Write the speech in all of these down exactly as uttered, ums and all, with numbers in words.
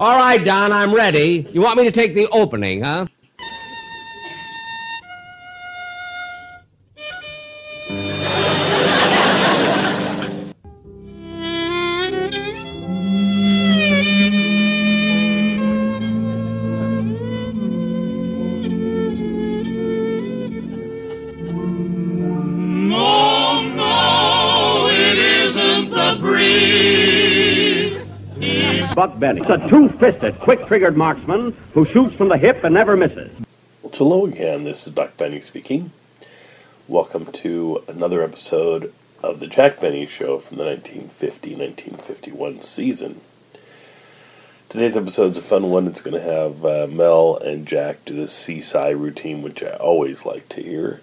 All right, Don, I'm ready. You want me to take the opening, huh? Buck Benny, a two-fisted, quick-triggered marksman who shoots from the hip and never misses. Well, hello again, this is Buck Benny speaking. Welcome to another episode of the Jack Benny Show from the nineteen fifty nineteen fifty-one season. Today's episode is a fun one. It's going to have uh, Mel and Jack do the seaside routine, which I always like to hear.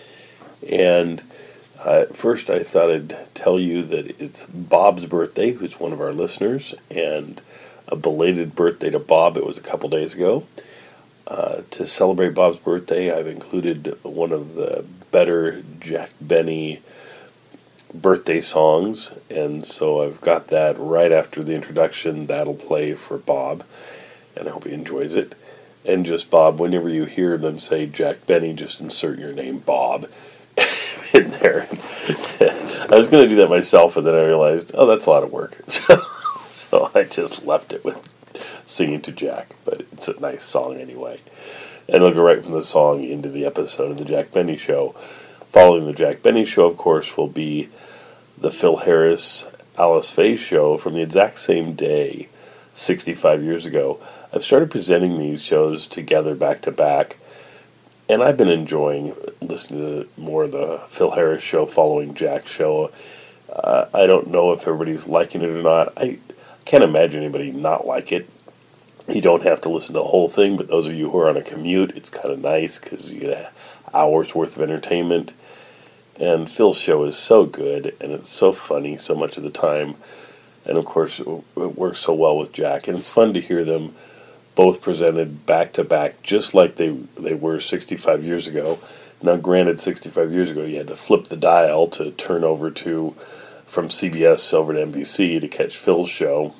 And uh, first I thought I'd tell you that it's Bob's birthday, who's one of our listeners, and a belated birthday to Bob. It was a couple days ago. Uh, to celebrate Bob's birthday, I've included one of the better Jack Benny birthday songs, and so I've got that right after the introduction. That'll play for Bob, and I hope he enjoys it. And just Bob, whenever you hear them say Jack Benny, just insert your name, Bob, in there. I was going to do that myself, and then I realized, oh, that's a lot of work. So, so I just left it with singing to Jack, but it's a nice song anyway. And I'll go right from the song into the episode of the Jack Benny Show. Following the Jack Benny Show, of course, will be the Phil Harris, Alice Faye show from the exact same day, sixty-five years ago. I've started presenting these shows together back to back, and I've been enjoying listening to more of the Phil Harris show following Jack's show. Uh, I don't know if everybody's liking it or not. I can't imagine anybody not like it. You don't have to listen to the whole thing, but those of you who are on a commute, it's kind of nice because you get an hour's worth of entertainment. And Phil's show is so good, and it's so funny so much of the time. And of course, it works so well with Jack. And it's fun to hear them both presented back to back, just like they they were sixty-five years ago. Now, granted, sixty-five years ago, you had to flip the dial to turn over to, from C B S over to N B C to catch Phil's show.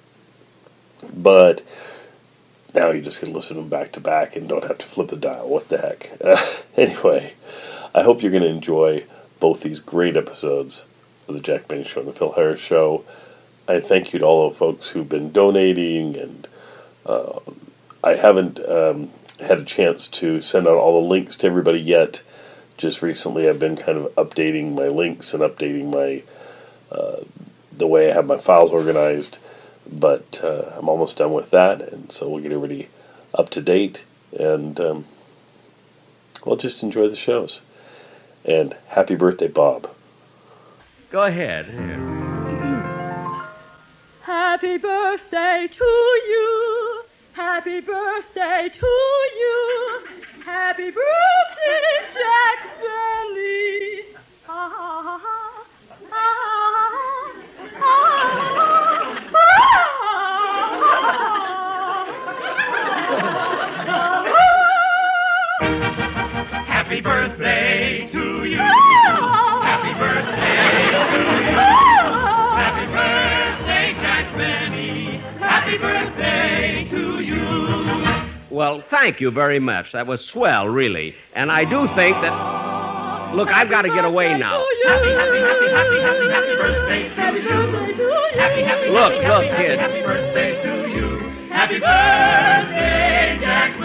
But now you just can listen to them back to back and don't have to flip the dial. What the heck? Uh, anyway, I hope you're going to enjoy both these great episodes of the Jack Benny Show and the Phil Harris Show. I thank you to all the folks who've been donating, and uh, I haven't um, had a chance to send out all the links to everybody yet. Just recently I've been kind of updating my links and updating my uh, the way I have my files organized. But uh, I'm almost done with that, and so we'll get everybody up to date, and um, we'll just enjoy the shows. And happy birthday, Bob. Go ahead. Happy birthday to you. Happy birthday to you. Happy birthday, Jack Benny. Ha ha ha ha. Ha ha ha. Happy birthday to you. Happy birthday to you. Happy birthday, Jack Benny. Happy birthday to you. Well, thank you very much. That was swell, really. And I do think that... Look, I've got to get away now. Happy, happy, happy, happy, happy, happy birthday to you. Happy, happy, Look, happy, look, happy, kids. happy birthday to you. Happy birthday, Jack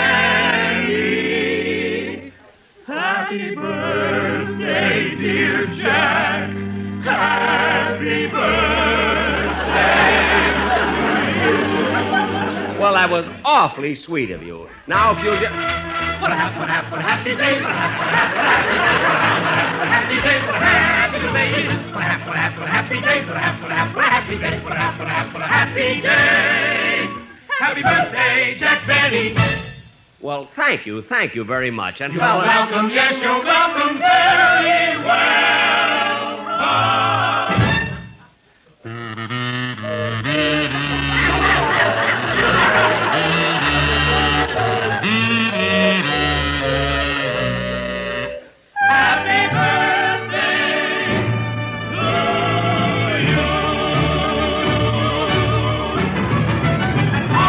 Benny. Happy birthday, dear Jack. Happy birthday to you. Well, that was awfully sweet of you. Now, if you'll just... What a happy, what a happy, what a happy day. What a happy, what a happy day. What a happy day. What a happy, what a happy, what a happy day. What a happy, what a happy, what a happy day. What a happy, what a happy, what a happy day. Happy birthday, Jack Benny. Well, thank you, thank you very much. And You're welcome, yes, you're welcome very well. Bob. Happy birthday to you.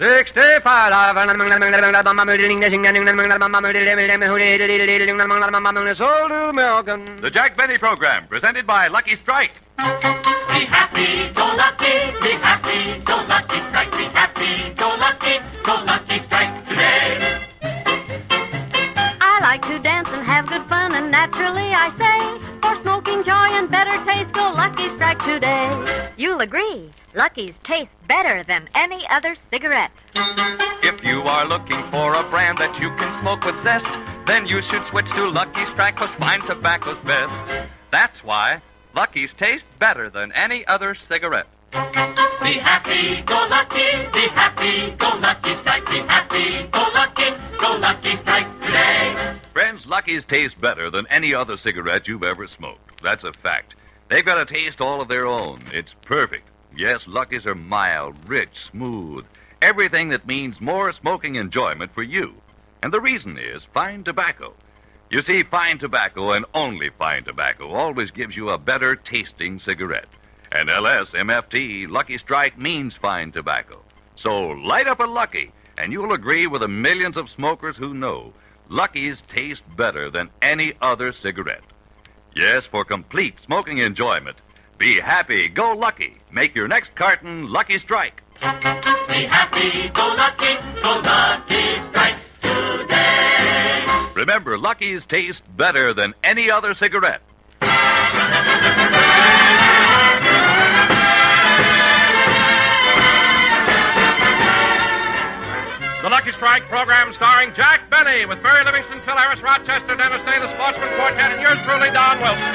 sixty-five. The Jack Benny Program, presented by Lucky Strike. Be happy, go lucky, be happy, go lucky strike, be happy, go lucky, go lucky strike today. I like to dance and have good fun, and naturally I say, for smoking joy and better taste, go Lucky Strike today. You'll agree, Lucky's taste better than any other cigarette. If you are looking for a brand that you can smoke with zest, then you should switch to Lucky Strike, 'cause fine tobacco's best. That's why Lucky's taste better than any other cigarette. Be happy, go lucky, be happy, go lucky strike, be happy, go lucky, go lucky strike today. Friends, Lucky's taste better than any other cigarette you've ever smoked. That's a fact. They've got a taste all of their own. It's perfect. Yes, Lucky's are mild, rich, smooth. Everything that means more smoking enjoyment for you. And the reason is fine tobacco. You see, fine tobacco and only fine tobacco always gives you a better tasting cigarette. And L S M F T, Lucky Strike, means fine tobacco. So light up a Lucky, and you'll agree with the millions of smokers who know Lucky's taste better than any other cigarette. Yes, for complete smoking enjoyment, be happy, go Lucky. Make your next carton Lucky Strike. Be happy, go lucky, go lucky strike today. Remember, Lucky's taste better than any other cigarette. The Lucky Strike program starring Jack Benny with Barry Livingston, Phil Harris, Rochester, Dennis Day, the Sportsman Quartet, and yours truly, Don Wilson.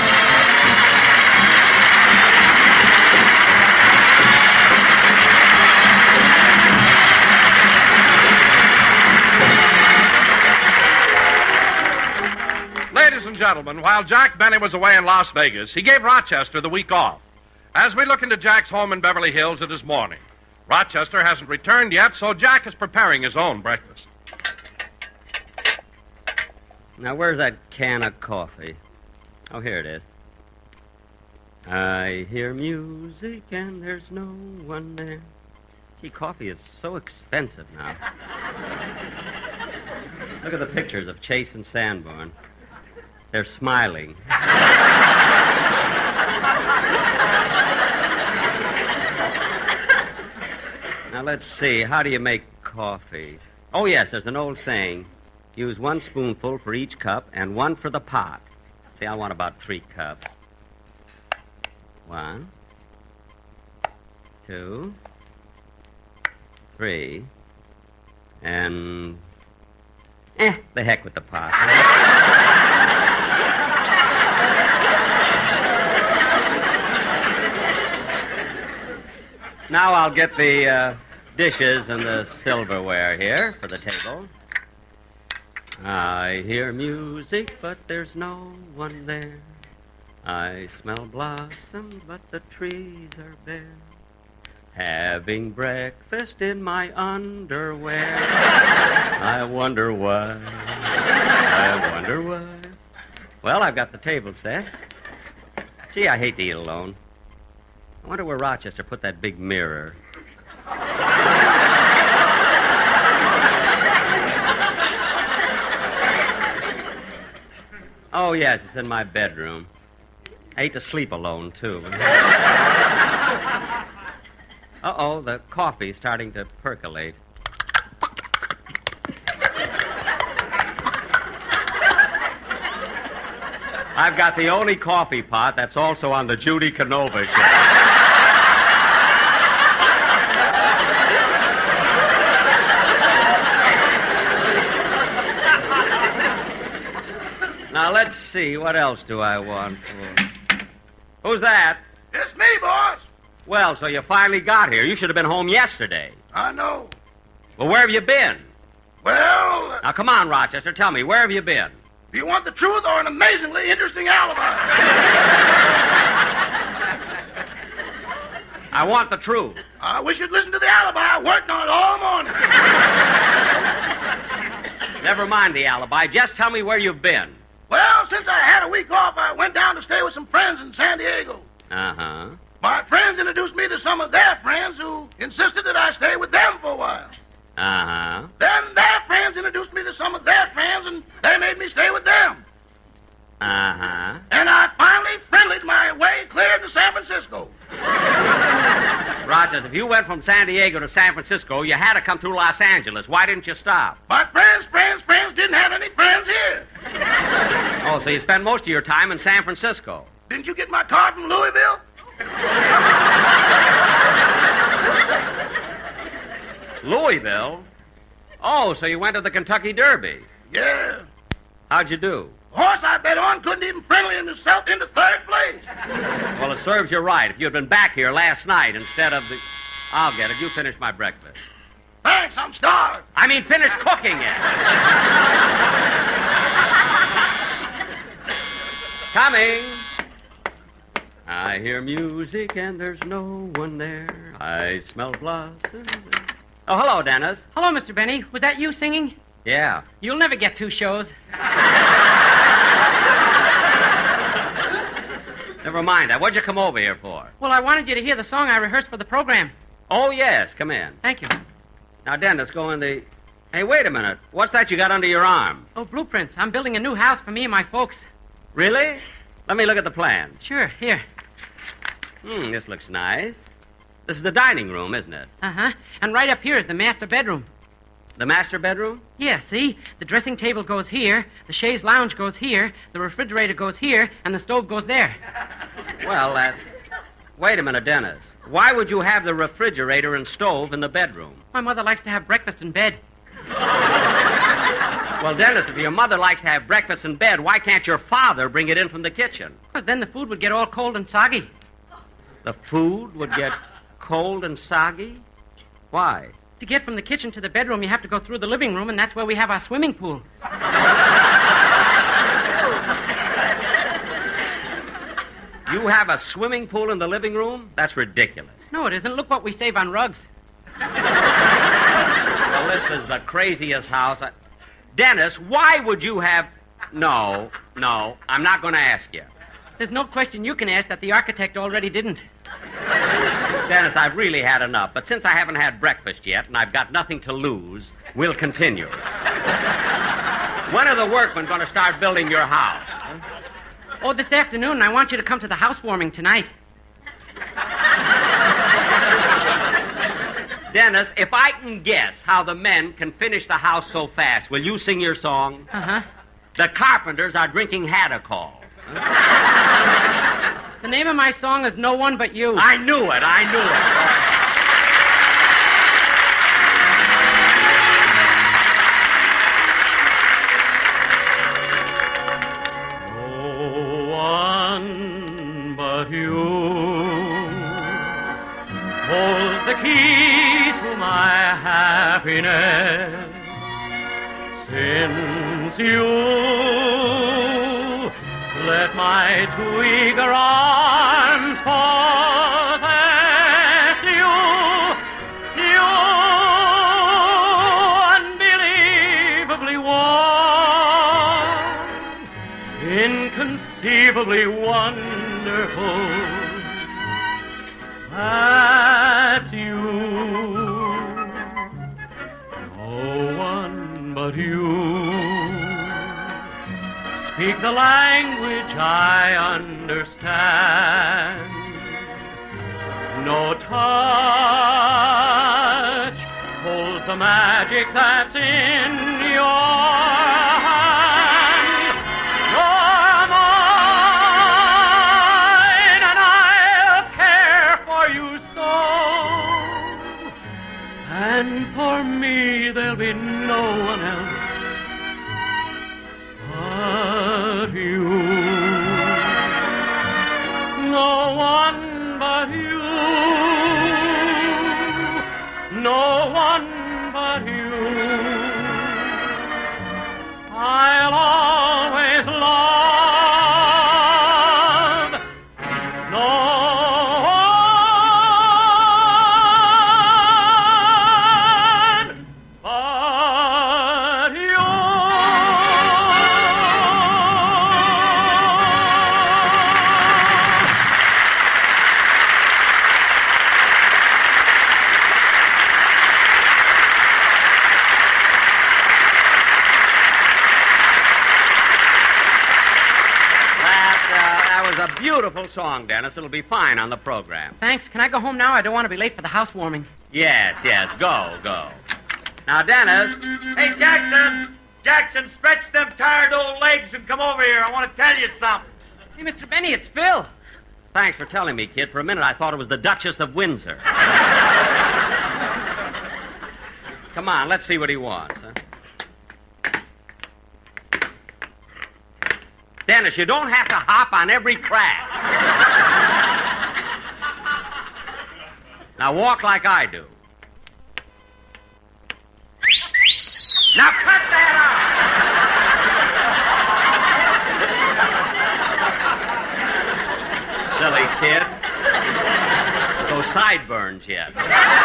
Ladies and gentlemen, while Jack Benny was away in Las Vegas, he gave Rochester the week off. As we look into Jack's home in Beverly Hills, it is morning. Rochester hasn't returned yet, so Jack is preparing his own breakfast. Now, where's that can of coffee? Oh, here it is. I hear music and there's no one there. Gee, coffee is so expensive now. Look at the pictures of Chase and Sanborn. They're smiling. Now, let's see. How do you make coffee? Oh, yes, there's an old saying. Use one spoonful for each cup and one for the pot. See, I want about three cups. One, two, three, and... Eh, the heck with the pot. Now I'll get the uh, dishes and the silverware here for the table. I hear music, but there's no one there. I smell blossoms, but the trees are bare. Having breakfast in my underwear. I wonder why. I wonder why. Well, I've got the table set. Gee, I hate to eat alone. I wonder where Rochester put that big mirror. Oh, yes, it's in my bedroom. I hate to sleep alone, too. Uh-oh, the coffee's starting to percolate. I've got the only coffee pot that's also on the Judy Canova show. Now, let's see. What else do I want for... Who's that? It's me, boss. Well, so you finally got here. You should have been home yesterday. I know. Well, where have you been? Well... Now, come on, Rochester. Tell me, where have you been? Do you want the truth or an amazingly interesting alibi? I want the truth. I wish you'd listen to the alibi. I worked on it all morning. Never mind the alibi. Just tell me where you've been. Well, since I had a week off, I went down to stay with some friends in San Diego. Uh-huh. My friends introduced introduced me to some of their friends who insisted that I stay with them for a while. Uh-huh. Then their friends introduced me to some of their friends, and they made me stay with them. Uh-huh. And I finally friendlied my way clear to San Francisco. Rogers, if you went from San Diego to San Francisco, you had to come through Los Angeles. Why didn't you stop? My friends, friends, friends didn't have any friends here. Oh, so you spend most of your time in San Francisco. Didn't you get my card from Louisville? Louisville? Oh, so you went to the Kentucky Derby. Yeah. How'd you do? The horse I bet on couldn't even friendly himself into third place. Well, it serves you right. If you'd been back here last night instead of the... I'll get it. You finish my breakfast. Thanks, I'm starved. I mean, finish cooking it. Coming. I hear music and there's no one there. I smell blossoms. Oh, hello, Dennis. Hello, Mister Benny. Was that you singing? Yeah. You'll never get two shows. Never mind that. What'd you come over here for? Well, I wanted you to hear the song I rehearsed for the program. Oh, yes. Come in. Thank you. Now, Dennis, go in the... Hey, wait a minute. What's that you got under your arm? Oh, blueprints. I'm building a new house for me and my folks. Really? Let me look at the plans. Sure, here. Hmm, this looks nice. This is the dining room, isn't it? Uh-huh. And right up here is the master bedroom. The master bedroom? Yeah, see? The dressing table goes here, the chaise lounge goes here, the refrigerator goes here, and the stove goes there. Well, uh, wait a minute, Dennis. Why would you have the refrigerator and stove in the bedroom? My mother likes to have breakfast in bed. Well, Dennis, if your mother likes to have breakfast in bed, why can't your father bring it in from the kitchen? Because then the food would get all cold and soggy. The food would get cold and soggy? Why? To get from the kitchen to the bedroom, you have to go through the living room, and that's where we have our swimming pool. You have a swimming pool in the living room? That's ridiculous. No, it isn't. Look what we save on rugs. Well, this is the craziest house. I... Dennis, why would you have... No, no, I'm not going to ask you. There's no question you can ask that the architect already didn't. Dennis, I've really had enough, but since I haven't had breakfast yet and I've got nothing to lose, we'll continue. When are the workmen going to start building your house? Huh? Oh, this afternoon, and I want you to come to the housewarming tonight. Dennis, if I can guess how the men can finish the house so fast, will you sing your song? Uh-huh. The carpenters are drinking Hadacol. The name of my song is No One But You. I knew it, I knew No one but you holds the key to my happiness. Since you let my two eager arms possess you, you unbelievably warm, inconceivably wonderful. That's you. No one but you. Speak the language I understand. No touch holds the magic that's in your hand. You're mine, and I'll care for you so. And for me, there'll be no one else but you. No one but you. No one but you. I'll always love. No one but you. beautiful song, Dennis. It'll be fine on the program. Thanks. Can I go home now? I don't want to be late for the housewarming. Yes, yes. Go, go. Now, Dennis. Hey, Jackson! Jackson, stretch them tired old legs and come over here. I want to tell you something. Hey, Mister Benny, it's Phil. Thanks for telling me, kid. For a minute, I thought it was the Duchess of Windsor. Come on, let's see what he wants, huh? Dennis, you don't have to hop on every crack. Now walk like I do. Now cut that out. Silly kid. Those sideburns yet.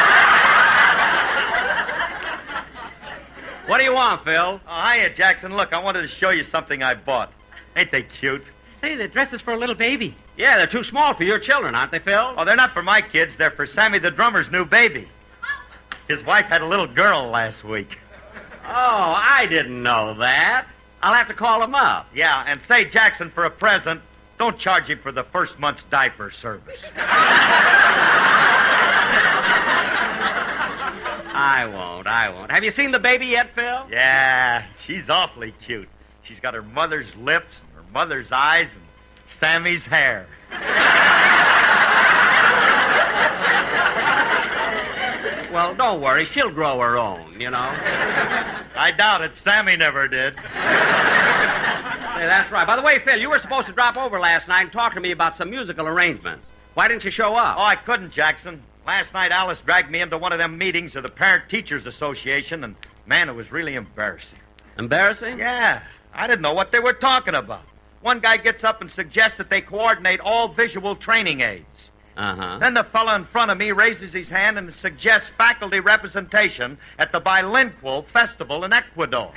What do you want, Phil? Oh, hiya, Jackson. Look, I wanted to show you something I bought. Ain't they cute? Say, the dress is for a little baby. Yeah, they're too small for your children, aren't they, Phil? Oh, they're not for my kids. They're for Sammy the drummer's new baby. His wife had a little girl last week. Oh, I didn't know that. I'll have to call him up. Yeah, and say, Jackson, for a present, don't charge him for the first month's diaper service. I won't, I won't. Have you seen the baby yet, Phil? Yeah, she's awfully cute. She's got her mother's lips and her mother's eyes and Sammy's hair. Well, don't worry. She'll grow her own, you know. I doubt it. Sammy never did. Say, that's right. By the way, Phil, you were supposed to drop over last night and talk to me about some musical arrangements. Why didn't you show up? Oh, I couldn't, Jackson. Last night, Alice dragged me into one of them meetings of the Parent Teachers Association, and, man, it was really embarrassing. Embarrassing? Yeah. I didn't know what they were talking about. One guy gets up and suggests that they coordinate all visual training aids. Uh-huh. Then the fellow in front of me raises his hand and suggests faculty representation at the Bilingual Festival in Ecuador.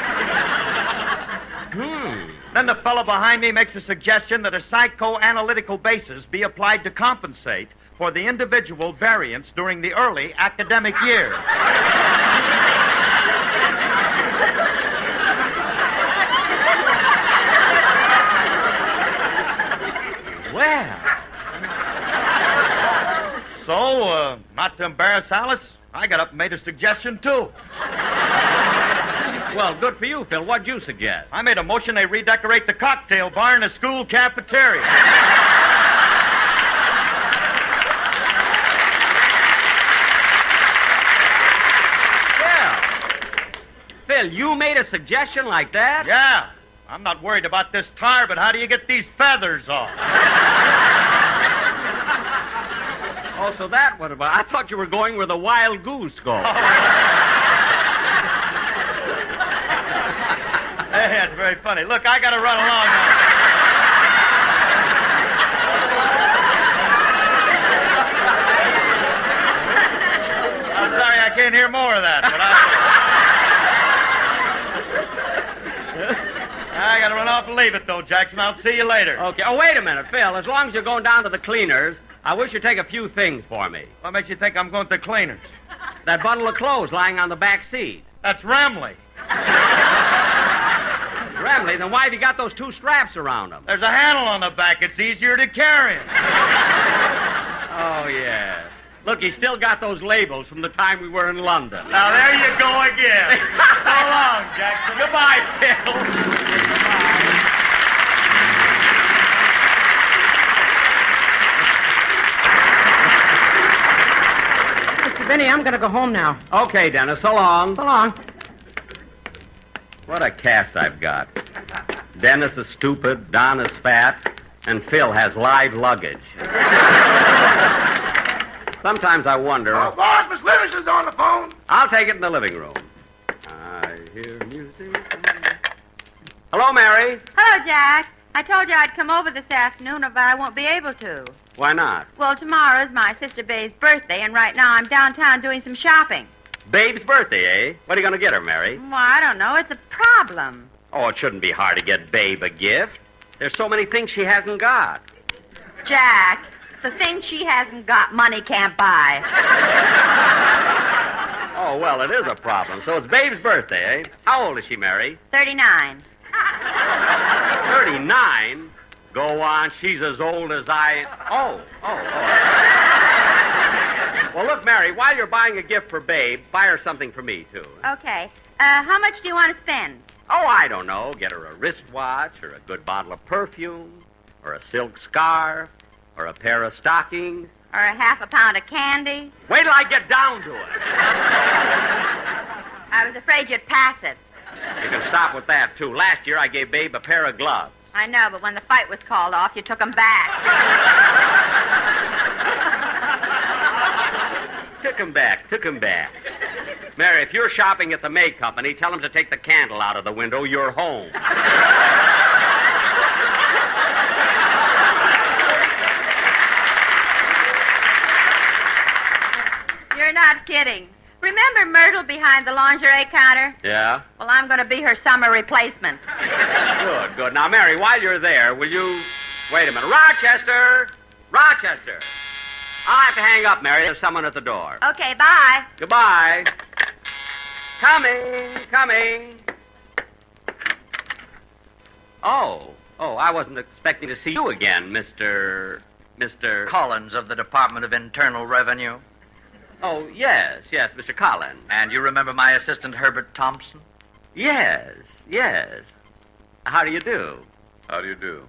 Hmm. Then the fellow behind me makes a suggestion that a psychoanalytical basis be applied to compensate for the individual variance during the early academic year. Well. So, uh, not to embarrass Alice, I got up and made a suggestion, too. Well, good for you, Phil. What'd you suggest? I made a motion they redecorate the cocktail bar in the school cafeteria. Phil, Phil, you made a suggestion like that? Yeah. I'm not worried about this tar, but how do you get these feathers off? Oh, so that what about? I thought you were going where the wild goose goes. Oh. Hey, that's very funny. Look, I got to run along now. I'm sorry I can't hear more of that, but I... I got to run off and leave it, though, Jackson. I'll see you later. Okay. Oh, wait a minute, Phil. As long as you're going down to the cleaners, I wish you'd take a few things for me. What makes you think I'm going to the cleaners? That bundle of clothes lying on the back seat. That's Ramley. Ramley? Then why have you got those two straps around them? There's a handle on the back. It's easier to carry. Oh, yeah. Look, he's still got those labels from the time we were in London. Now, there you go again. So long, Jackson. Goodbye, Phil. Mister Benny, I'm going to go home now. Okay, Dennis. So long. So long. What a cast I've got. Dennis is stupid, Don is fat, and Phil has live luggage. Sometimes I wonder... Oh, boss, Miss Livingston's on the phone. I'll take it in the living room. I hear music. Hello, Mary. Hello, Jack. I told you I'd come over this afternoon, but I won't be able to. Why not? Well, tomorrow's my sister Babe's birthday, and right now I'm downtown doing some shopping. Babe's birthday, eh? What are you going to get her, Mary? Well, I don't know. It's a problem. Oh, it shouldn't be hard to get Babe a gift. There's so many things she hasn't got. Jack, the thing she hasn't got, money can't buy. Oh, well, it is a problem. So it's Babe's birthday, eh? How old is she, Mary? Thirty-nine. Thirty-nine? Go on. She's as old as I... Oh, oh, oh. Well, look, Mary, while you're buying a gift for Babe, buy her something for me, too. Okay. Uh, how much do you want to spend? Oh, I don't know. Get her a wristwatch or a good bottle of perfume or a silk scarf or a pair of stockings. Or a half a pound of candy? Wait till I get down to it. I was afraid you'd pass it. You can stop with that, too. Last year I gave Babe a pair of gloves. I know, but when the fight was called off, you took them back. Took him back, took him back. Mary, if you're shopping at the May Company, tell them to take the candle out of the window. You're home. You're not kidding. Remember Myrtle behind the lingerie counter? Yeah? Well, I'm going to be her summer replacement. Good, good. Now, Mary, while you're there, will you... Wait a minute. Rochester! Rochester! I'll have to hang up, Mary. There's someone at the door. Okay, bye. Goodbye. Coming, coming. Oh, oh, I wasn't expecting to see you again, Mister... Mister... Collins of the Department of Internal Revenue. Oh, yes, yes, Mister Collins. And you remember my assistant, Herbert Thompson? Yes, yes. How do you do? How do you do?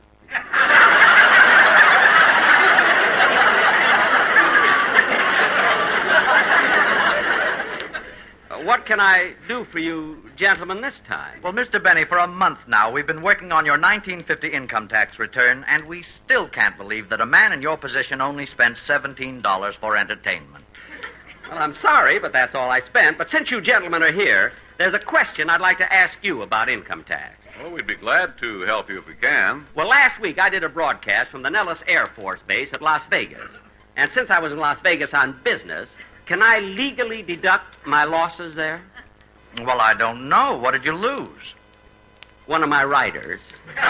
Uh, what can I do for you gentlemen this time? Well, Mister Benny, for a month now, we've been working on your nineteen fifty income tax return, and we still can't believe that a man in your position only spent seventeen dollars for entertainment. Well, I'm sorry, but that's all I spent. But since you gentlemen are here, there's a question I'd like to ask you about income tax. Well, we'd be glad to help you if we can. Well, last week I did a broadcast from the Nellis Air Force Base at Las Vegas. And since I was in Las Vegas on business, can I legally deduct my losses there? Well, I don't know. What did you lose? One of my riders.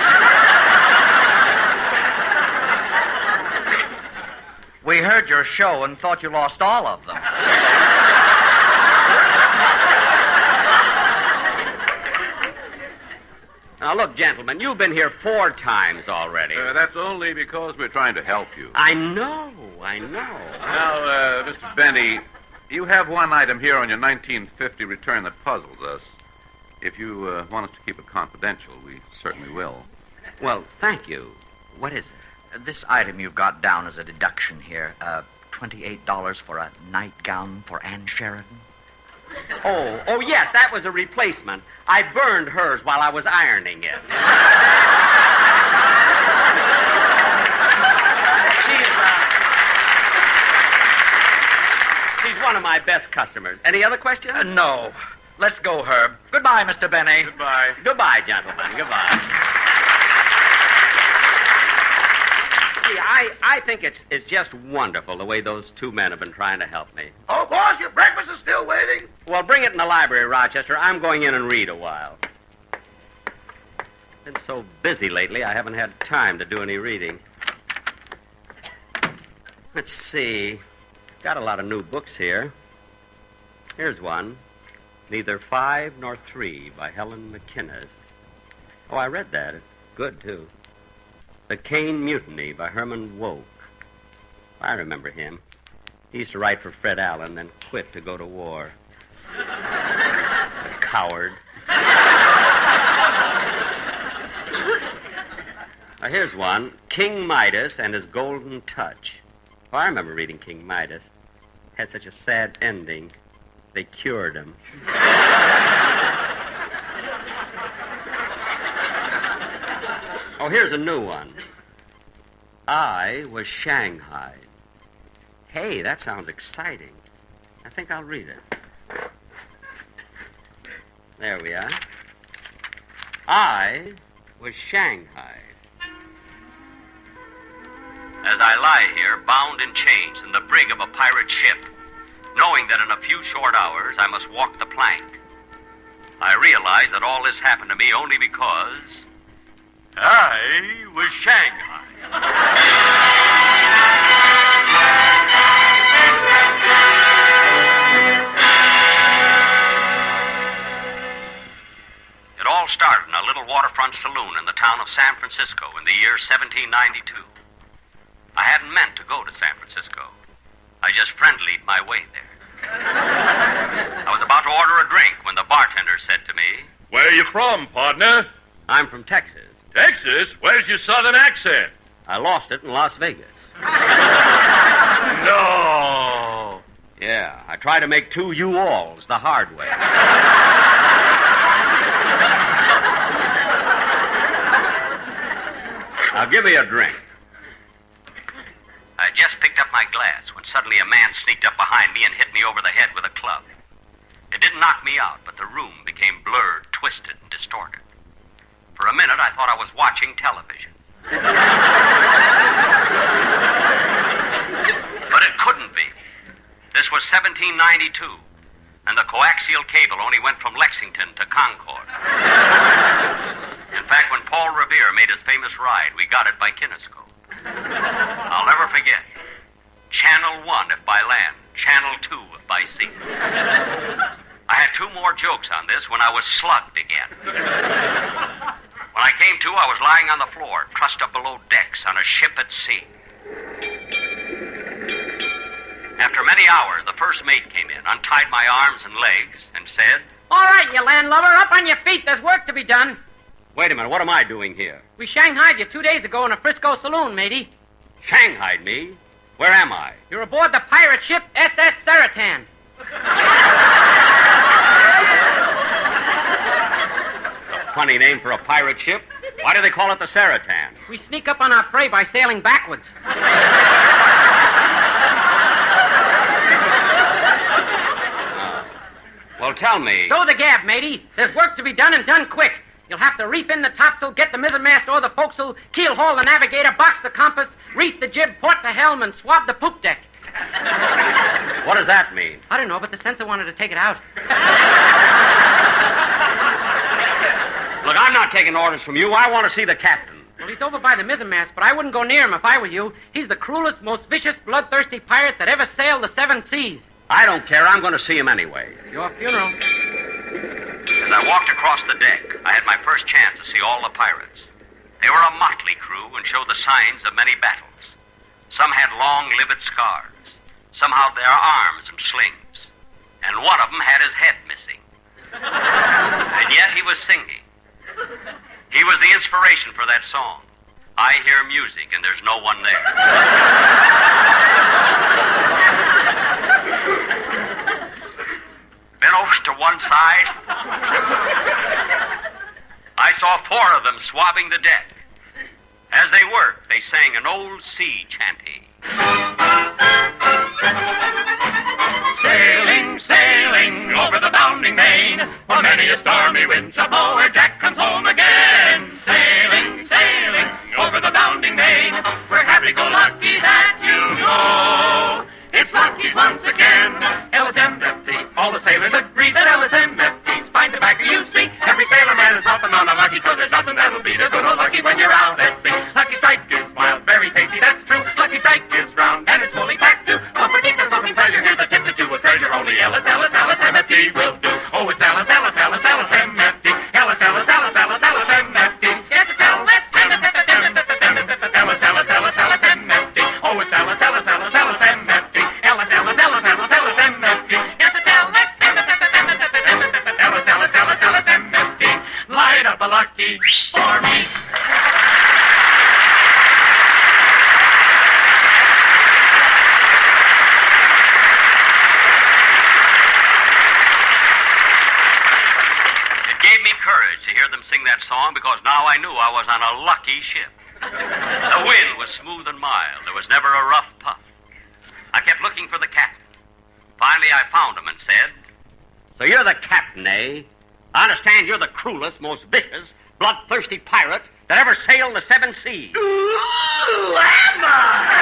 We heard your show and thought you lost all of them. Now, look, gentlemen, you've been here four times already. Uh, that's only because we're trying to help you. I know, I know. Now, uh, Mister Benny, you have one item here on your nineteen fifty return that puzzles us. If you uh, want us to keep it confidential, we certainly will. Well, thank you. What is it? Uh, this item you've got down as a deduction here, uh, twenty-eight dollars for a nightgown for Ann Sheridan. Oh, oh, yes, that was a replacement. I burned hers while I was ironing it. she's, uh, she's one of my best customers. Any other questions? Uh, no. Let's go, Herb. Goodbye, Mister Benny. Goodbye. Goodbye, gentlemen. Goodbye. Gee, I, I think it's, it's just wonderful the way those two men have been trying to help me. Oh, boss, your breakfast is still waiting. Well, bring it in the library, Rochester. I'm going in and read a while. Been so busy lately, I haven't had time to do any reading. Let's see. Got a lot of new books here. Here's one. Neither Five Nor Three by Helen McInnes. Oh, I read that. It's good, too. The Caine Mutiny by Herman Wouk. I remember him. He used to write for Fred Allen, then quit to go to war. A coward. Now, here's one. King Midas and His Golden Touch. Oh, I remember reading King Midas. Had such a sad ending. They cured him. Oh, here's a new one. I Was Shanghaied. Hey, that sounds exciting. I think I'll read it. There we are. I Was Shanghaied. As I lie here, bound in chains in the brig of a pirate ship, knowing that in a few short hours I must walk the plank, I realize that all this happened to me only because I was Shanghai. It all started in a little waterfront saloon in the town town of San Francisco in the year seventeen ninety-two. I hadn't meant to go to San Francisco. I just friendlied my way there. I was about to order a drink when the bartender said to me, Where are you from, partner? I'm from Texas. Texas? Where's your southern accent? I lost it in Las Vegas. No. Yeah, I tried to make two U-Alls the hard way. Now, give me a drink. I just picked up my glass when suddenly a man sneaked up behind me and hit me over the head with a club. It didn't knock me out, but the room became blurred, twisted, and distorted. For a minute, I thought I was watching television. But it couldn't be. This was seventeen ninety-two, and the coaxial cable only went from Lexington to Concord. In fact, when Paul Revere made his famous ride, we got it by kinescope. I'll never forget. Channel one if by land, Channel two if by sea. I had two more jokes on this when I was slugged again. When I came to, I was lying on the floor, trussed up below decks on a ship at sea. After many hours, the first mate came in, untied my arms and legs, and said, All right, you landlubber, up on your feet. There's work to be done. Wait a minute, what am I doing here? We shanghaied you two days ago in a Frisco saloon, matey. Shanghaied me? Where am I? You're aboard the pirate ship S S Saratan. A funny name for a pirate ship. Why do they call it the Saratan? We sneak up on our prey by sailing backwards. Well, tell me. Stow the gab, matey. There's work to be done and done quick. You'll have to reef in the topsail, get the mizzenmast or the forecastle, keel haul the navigator, box the compass, reef the jib, port the helm, and swab the poop deck. What does that mean? I don't know, but the censor wanted to take it out. Look, I'm not taking orders from you. I want to see the captain. Well, he's over by the mizzenmast, but I wouldn't go near him if I were you. He's the cruelest, most vicious, bloodthirsty pirate that ever sailed the seven seas. I don't care. I'm going to see him anyway. It's your funeral. As I walked across the deck, I had my first chance to see all the pirates. They were a motley crew and showed the signs of many battles. Some had long, livid scars. Some had their arms and slings. And one of them had his head missing. And yet he was singing. He was the inspiration for that song. I hear music and there's no one there. Then over to one side, I saw four of them swabbing the deck. As they worked, they sang an old sea chanty. Sailing, sailing over the bounding main, for many a stormy wind shall blow where Jack comes home again. Sailing, sailing over the bounding main, we're happy-go-lucky that you know. It's Lucky's once again. L S M F T. All the sailors agree that L S M F T's fine tobacco, you see. Every sailor man is nothing on a Lucky, cause there's nothing that'll beat a good old Lucky when you're out at sea. Lucky Strike is wild, very tasty, that's true. Lucky Strike is round, and it's fully packed too. Comforting for something pleasure, here's a tip that you will treasure. Only L S, L S, L S M F T will do. Oh, it's L S, L S, L S, L S M F T. L S, L S, L S, L S, L S M F T. Yes, it's L S, L S, L S, L S M F T. Oh, it's L S, L S, L S, L S M F T. L S, L S, L S, L S, L S M F T. Yes, it's L S, L S, L S, L S, L S, L S M F T. Light up a Lucky for me. It gave me courage to hear them sing that song because now I knew I was on a lucky ship. The wind was smooth and mild. There was never a rough puff. I kept looking for the captain. Finally, I found him and said, So you're the captain, eh? I understand you're the cruelest, most vicious, bloodthirsty pirate that ever sailed the seven seas. Ooh, am I?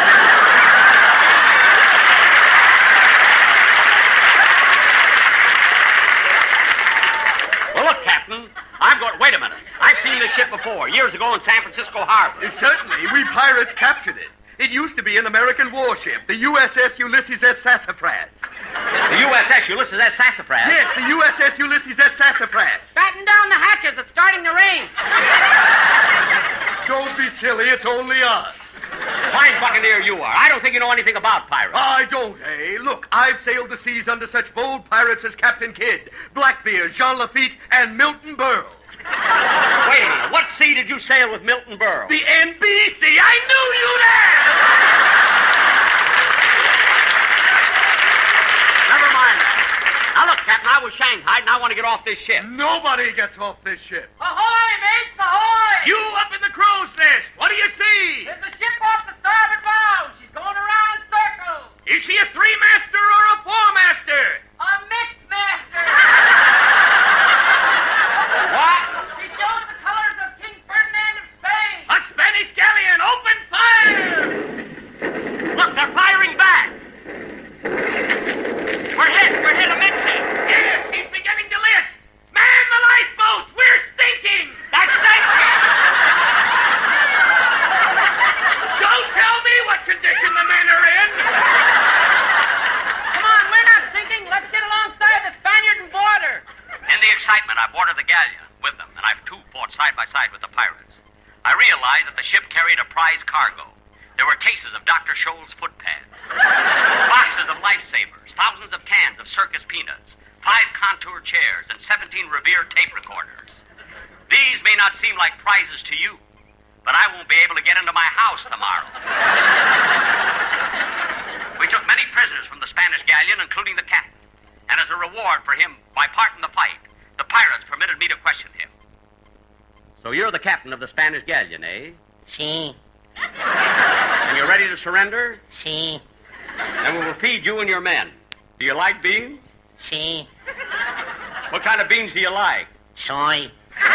Well, look, Captain, I'm going... Wait a minute. I've seen this ship before, years ago in San Francisco Harbor. Certainly. We pirates captured it. It used to be an American warship, the U S S Ulysses S. Sassafras. The U S S Ulysses S. Sassafras. Yes, the U S S Ulysses S. Sassafras. Batten down the hatches. It's starting to rain. Don't be silly. It's only us. Fine buccaneer you are. I don't think you know anything about pirates. I don't, eh? Look, I've sailed the seas under such bold pirates as Captain Kidd, Blackbeard, Jean Lafitte, and Milton Berle. Wait a minute. What sea did you sail with Milton Berle? The N B C. I knew you'd ask! Never mind that. Now, look, Captain, I was shanghaied, and I want to get off this ship. Nobody gets off this ship. Ahoy, mates, ahoy! You up in the crow's nest. What do you see? There's a ship off the starboard bow. She's going around in circles. Is she a three-master or a four-master? A mixed master. What? She shows the colors of King Ferdinand of Spain. A Spanish galleon. Open fire! Look, they're firing back. We're hit. We're hit amidships. Yes, he's beginning to list. Man the lifeboats. We're stinking. That's sinking. Don't tell me what condition the men are in. Come on, we're not sinking. Let's get alongside the Spaniard and board her. In the excitement, I boarded the galleon with them, and I've too fought side by side with the pirates. I realized that the ship carried a prize cargo. There were cases of Doctor Scholl's foot pads, boxes of lifesavers, thousands of cans of circus peanuts, five contour chairs, and seventeen Revere tape recorders. These may not seem like prizes to you, but I won't be able to get into my house tomorrow. We took many prisoners from the Spanish galleon, including the captain. And as a reward for him, by part in the fight, the pirates permitted me to question him. So you're the captain of the Spanish galleon, eh? Si. And you're ready to surrender? Si. Then we will feed you and your men. Do you like beans? Si. What kind of beans do you like? Soy.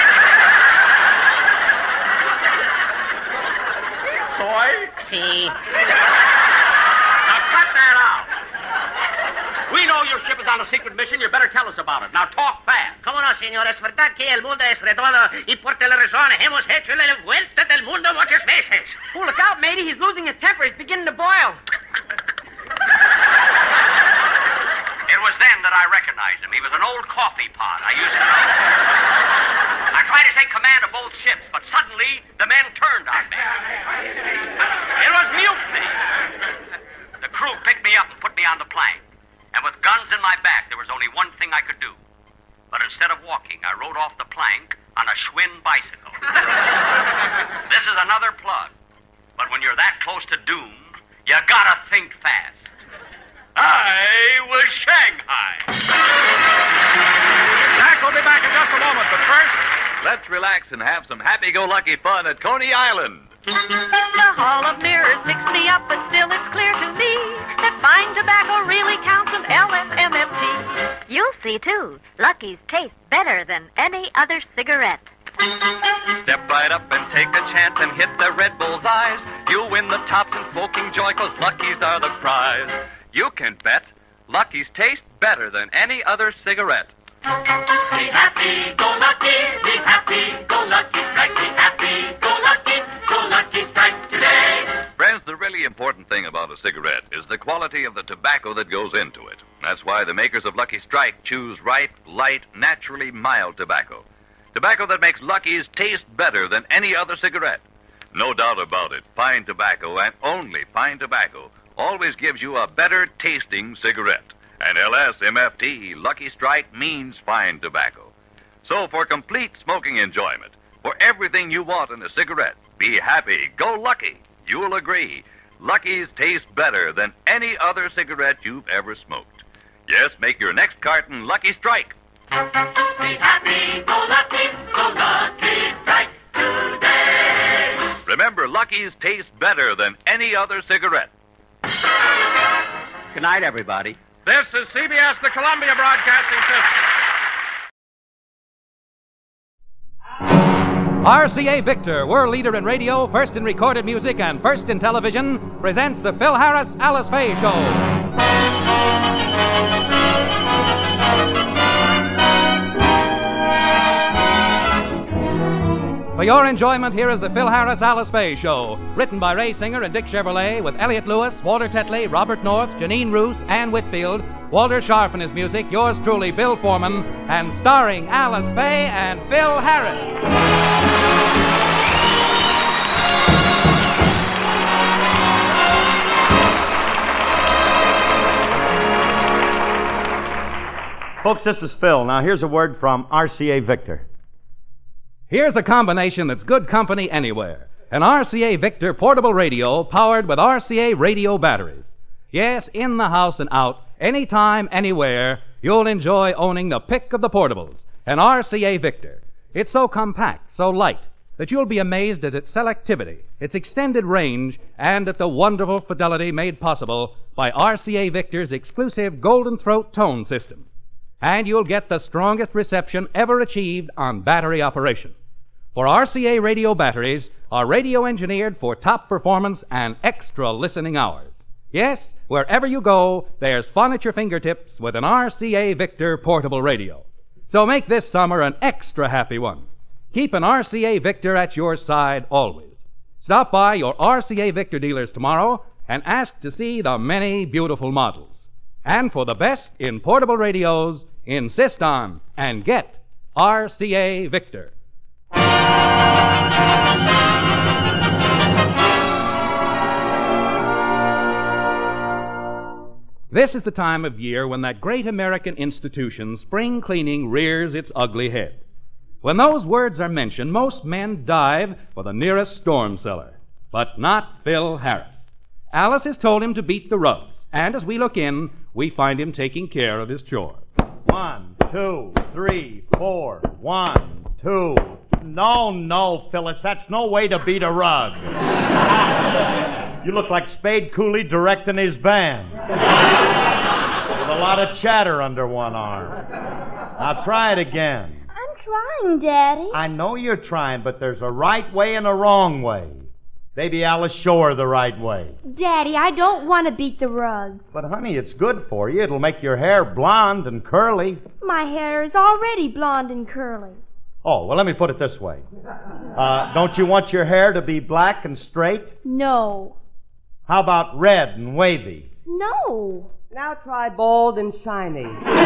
Soy? Si. Now cut that out. We know your ship is on a secret mission. You better tell us about it. Now talk fast. ¿Cómo no, señor? Es verdad que el mundo es redondo y por tal razón hemos hecho la vuelta del mundo muchas veces. Oh, look out, matey. He's losing his temper. He's beginning to boil. It was then that I recognized him. He was an old coffee pot I used to know. I tried to take command of both ships, but suddenly the men turned on me. It was mutiny. The crew picked me up and put me on the plank. And with guns in my back, there was only one thing I could do. But instead of walking, I rode off the plank on a Schwinn bicycle. This is another plug. But when you're that close to doom, you gotta think fast. I was Shanghai. Jack will be back in just a moment, but first, let's relax and have some happy-go-lucky fun at Coney Island. The Hall of Mirrors mixed me up, but still it's clear to me that fine tobacco really counts in L S M F T. You'll see, too. Lucky's taste better than any other cigarette. Step right up and take a chance and hit the Red Bull's eyes. You'll win the tops in smoking joy, 'cause Lucky's are the prize. You can bet Lucky's taste better than any other cigarette. Be happy, go lucky, be happy, go lucky, strike, be happy, go lucky, go lucky, strike today. Friends, the really important thing about a cigarette is the quality of the tobacco that goes into it. That's why the makers of Lucky Strike choose ripe, light, naturally mild tobacco. Tobacco that makes Lucky's taste better than any other cigarette. No doubt about it, fine tobacco, and only fine tobacco, always gives you a better tasting cigarette. And L S M F T, Lucky Strike, means fine tobacco. So for complete smoking enjoyment, for everything you want in a cigarette, be happy, go Lucky. You'll agree, Lucky's taste better than any other cigarette you've ever smoked. Yes, make your next carton Lucky Strike. Be happy, go lucky, go lucky, strike today. Remember, Lucky's taste better than any other cigarette. Good night, everybody. This is C B S, the Columbia Broadcasting System. R C A Victor, world leader in radio, first in recorded music, and first in television, presents the Phil Harris Alice Faye Show. For your enjoyment, here is the Phil Harris Alice Faye Show, written by Ray Singer and Dick Chevrolet, with Elliot Lewis, Walter Tetley, Robert North, Janine Roos, Ann Whitfield, Walter Scharf and his music, yours truly, Bill Foreman, and starring Alice Faye and Phil Harris. Folks, this is Phil. Now, here's a word from R C A Victor. Here's a combination that's good company anywhere. An R C A Victor portable radio powered with R C A radio batteries. Yes, in the house and out, anytime, anywhere, you'll enjoy owning the pick of the portables, an R C A Victor. It's so compact, so light, that you'll be amazed at its selectivity, its extended range, and at the wonderful fidelity made possible by R C A Victor's exclusive Golden Throat tone system. And you'll get the strongest reception ever achieved on battery operation. For R C A radio batteries are radio engineered for top performance and extra listening hours. Yes, wherever you go, there's fun at your fingertips with an R C A Victor portable radio. So make this summer an extra happy one. Keep an R C A Victor at your side always. Stop by your R C A Victor dealers tomorrow and ask to see the many beautiful models. And for the best in portable radios, insist on and get R C A Victor. This is the time of year when that great American institution, spring cleaning, rears its ugly head. When those words are mentioned, most men dive for the nearest storm cellar. But not Phil Harris. Alice has told him to beat the rugs, and as we look in, we find him taking care of his chore. One, two, three, four. One, two. No, no, Phyllis, that's no way to beat a rug. You look like Spade Cooley directing his band. With a lot of chatter under one arm. Now try it again. I'm trying, Daddy. I know you're trying, but there's a right way and a wrong way. Baby Alice, show her the right way. Daddy, I don't want to beat the rugs. But, honey, it's good for you. It'll make your hair blonde and curly. My hair is already blonde and curly. Oh, well, let me put it this way. Uh, don't you want your hair to be black and straight? No. How about red and wavy? No. Now try bald and shiny.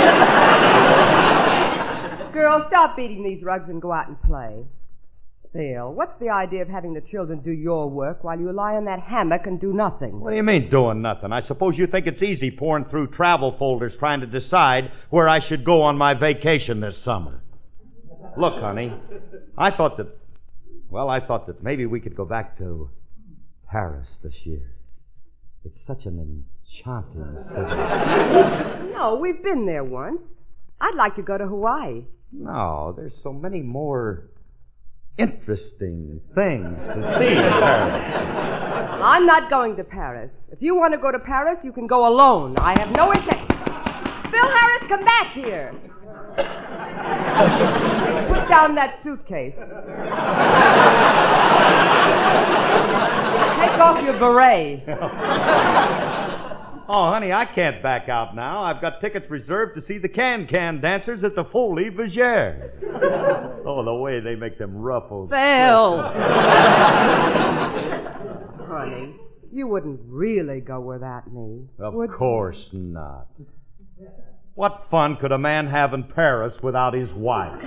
Girls, stop beating these rugs and go out and play. Phil, what's the idea of having the children do your work while you lie in that hammock and do nothing? What do you mean, doing nothing? I suppose you think it's easy pouring through travel folders trying to decide where I should go on my vacation this summer. Look, honey, I thought that, well, I thought that maybe we could go back to Paris this year. It's such an enchanting city. No, we've been there once. I'd like to go to Hawaii. No, there's so many more interesting things to see in Paris. I'm not going to Paris. If you want to go to Paris, you can go alone. I have no intention. Phil Harris, come back here. Put down that suitcase. Take off your beret. Oh, honey, I can't back out now. I've got tickets reserved to see the Can-Can dancers at the Folie Bergère. Oh, the way they make them ruffles. Phil! Honey, you wouldn't really go without me, Of would course you? not. What fun could a man have in Paris without his wife?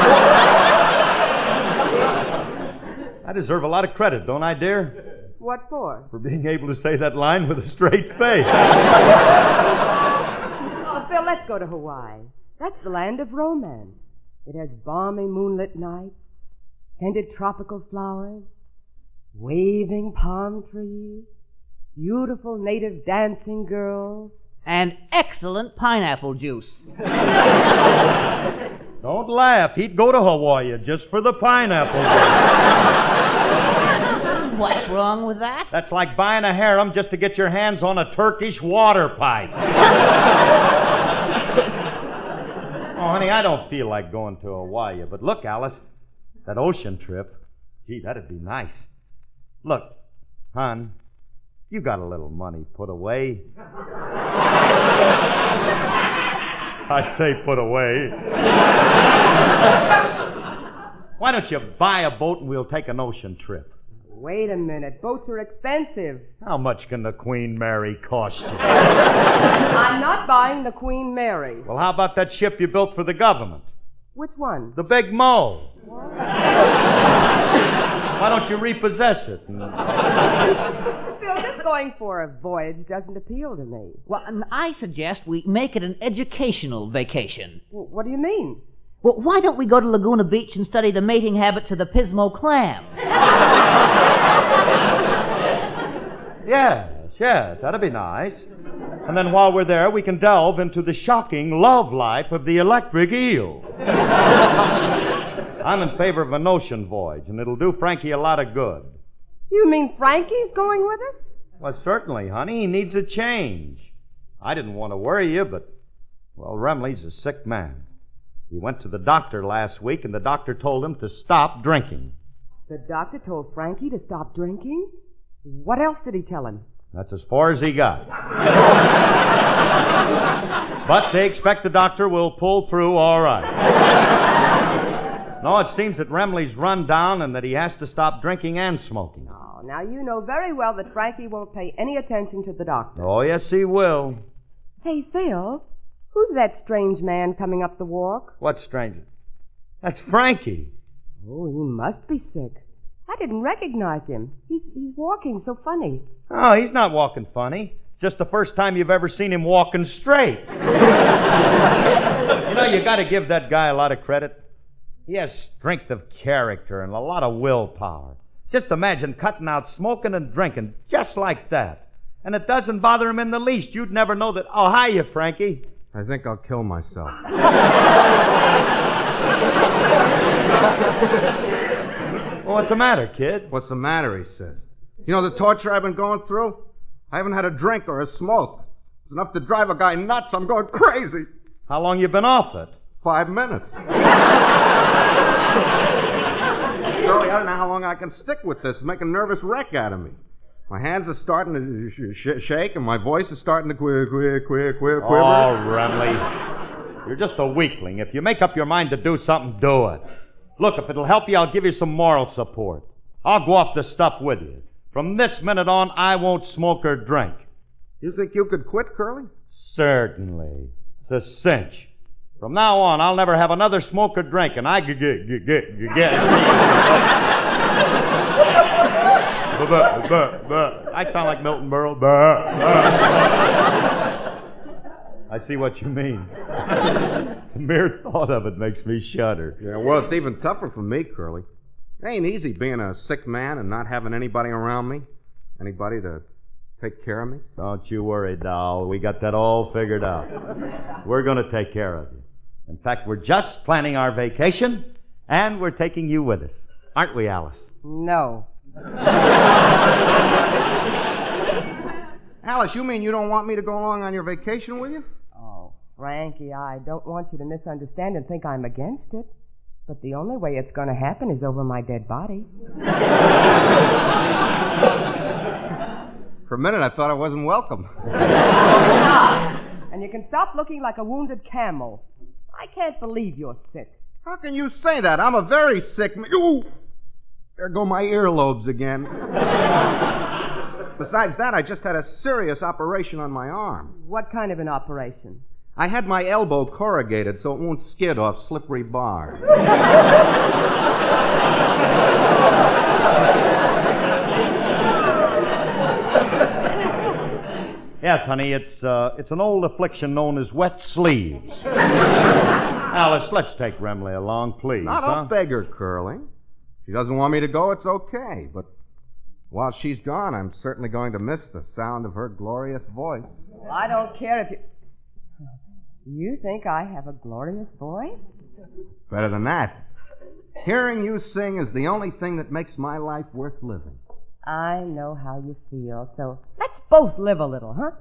I deserve a lot of credit, don't I, dear? What for? For being able to say that line with a straight face. Oh, Phil, let's go to Hawaii. That's the land of romance. It has balmy moonlit nights, scented tropical flowers, waving palm trees, beautiful native dancing girls, and excellent pineapple juice. Don't laugh. He'd go to Hawaii just for the pineapple juice. What's wrong with that? That's like buying a harem just to get your hands on a Turkish water pipe. Oh, honey, I don't feel like going to Hawaii. But look, Alice, that ocean trip, gee, that'd be nice. Look, hon, you got a little money put away. I say put away. Why don't you buy a boat and we'll take an ocean trip? Wait a minute. Boats are expensive. How much can the Queen Mary cost you? I'm not buying the Queen Mary. Well, how about that ship you built for the government? Which one? The Big Mo. Why don't you repossess it? Phil, just going for a voyage doesn't appeal to me. Well, and I suggest we make it an educational vacation. W- what do you mean? Well, why don't we go to Laguna Beach and study the mating habits of the Pismo clam? Yes, yes, that'd be nice. And then while we're there, we can delve into the shocking love life of the electric eel. I'm in favor of an ocean voyage, and it'll do Frankie a lot of good. You mean Frankie's going with us? Well, certainly, honey. He needs a change. I didn't want to worry you, but, well, Remley's a sick man. He went to the doctor last week, and the doctor told him to stop drinking. The doctor told Frankie to stop drinking? What else did he tell him? That's as far as he got. But they expect the doctor will pull through all right. No, it seems that Remley's run down and that he has to stop drinking and smoking. Oh, now you know very well that Frankie won't pay any attention to the doctor. Oh, yes, he will. Say, Phil, who's that strange man coming up the walk? What stranger? That's Frankie. Oh, he must be sick. I didn't recognize him. He's he's walking so funny. Oh, he's not walking funny. Just the first time you've ever seen him walking straight. You know, you got to give that guy a lot of credit. He has strength of character and a lot of willpower. Just imagine cutting out smoking and drinking just like that. And it doesn't bother him in the least. You'd never know that. Oh, hiya, Frankie. I think I'll kill myself. Well, what's the matter, kid? What's the matter, he says. You know the torture I've been going through? I haven't had a drink or a smoke. It's enough to drive a guy nuts. I'm going crazy. How long you been off it? Five minutes. Shirley, I don't know how long I can stick with this. It's making a nervous wreck out of me. My hands are starting to sh- sh- shake, and my voice is starting to quiver, quiver, quiver, quiver. Oh, Remley. You're just a weakling. If you make up your mind to do something, do it. Look, if it'll help you, I'll give you some moral support. I'll go off the stuff with you. From this minute on, I won't smoke or drink. You think you could quit, Curly? Certainly. It's a cinch. From now on, I'll never have another smoke or drink, and I get, get, get, get, get. I sound like Milton Berle. I see what you mean. The mere thought of it makes me shudder. Yeah, well, it's even tougher for me, Curly. It ain't easy being a sick man and not having anybody around me. Anybody to take care of me. Don't you worry, doll. We got that all figured out. We're going to take care of you. In fact, we're just planning our vacation, and we're taking you with us. Aren't we, Alice? No. Alice, you mean you don't want me to go along on your vacation with you? Oh, Frankie, I don't want you to misunderstand and think I'm against it. But the only way it's going to happen is over my dead body. For a minute, I thought I wasn't welcome. And you can stop looking like a wounded camel. I can't believe you're sick. How can you say that? I'm a very sick man. Ooh! There go my earlobes again. Besides that, I just had a serious operation on my arm. What kind of an operation? I had my elbow corrugated so it won't skid off slippery bars. Yes, honey, it's uh, it's an old affliction known as wet sleeves. Alice, let's take Remley along, please. Not huh? a beggar, Curly. She doesn't want me to go, it's okay. But while she's gone, I'm certainly going to miss the sound of her glorious voice. Well, I don't care if you... You think I have a glorious voice? Better than that. Hearing you sing is the only thing that makes my life worth living. I know how you feel, so let's both live a little, huh?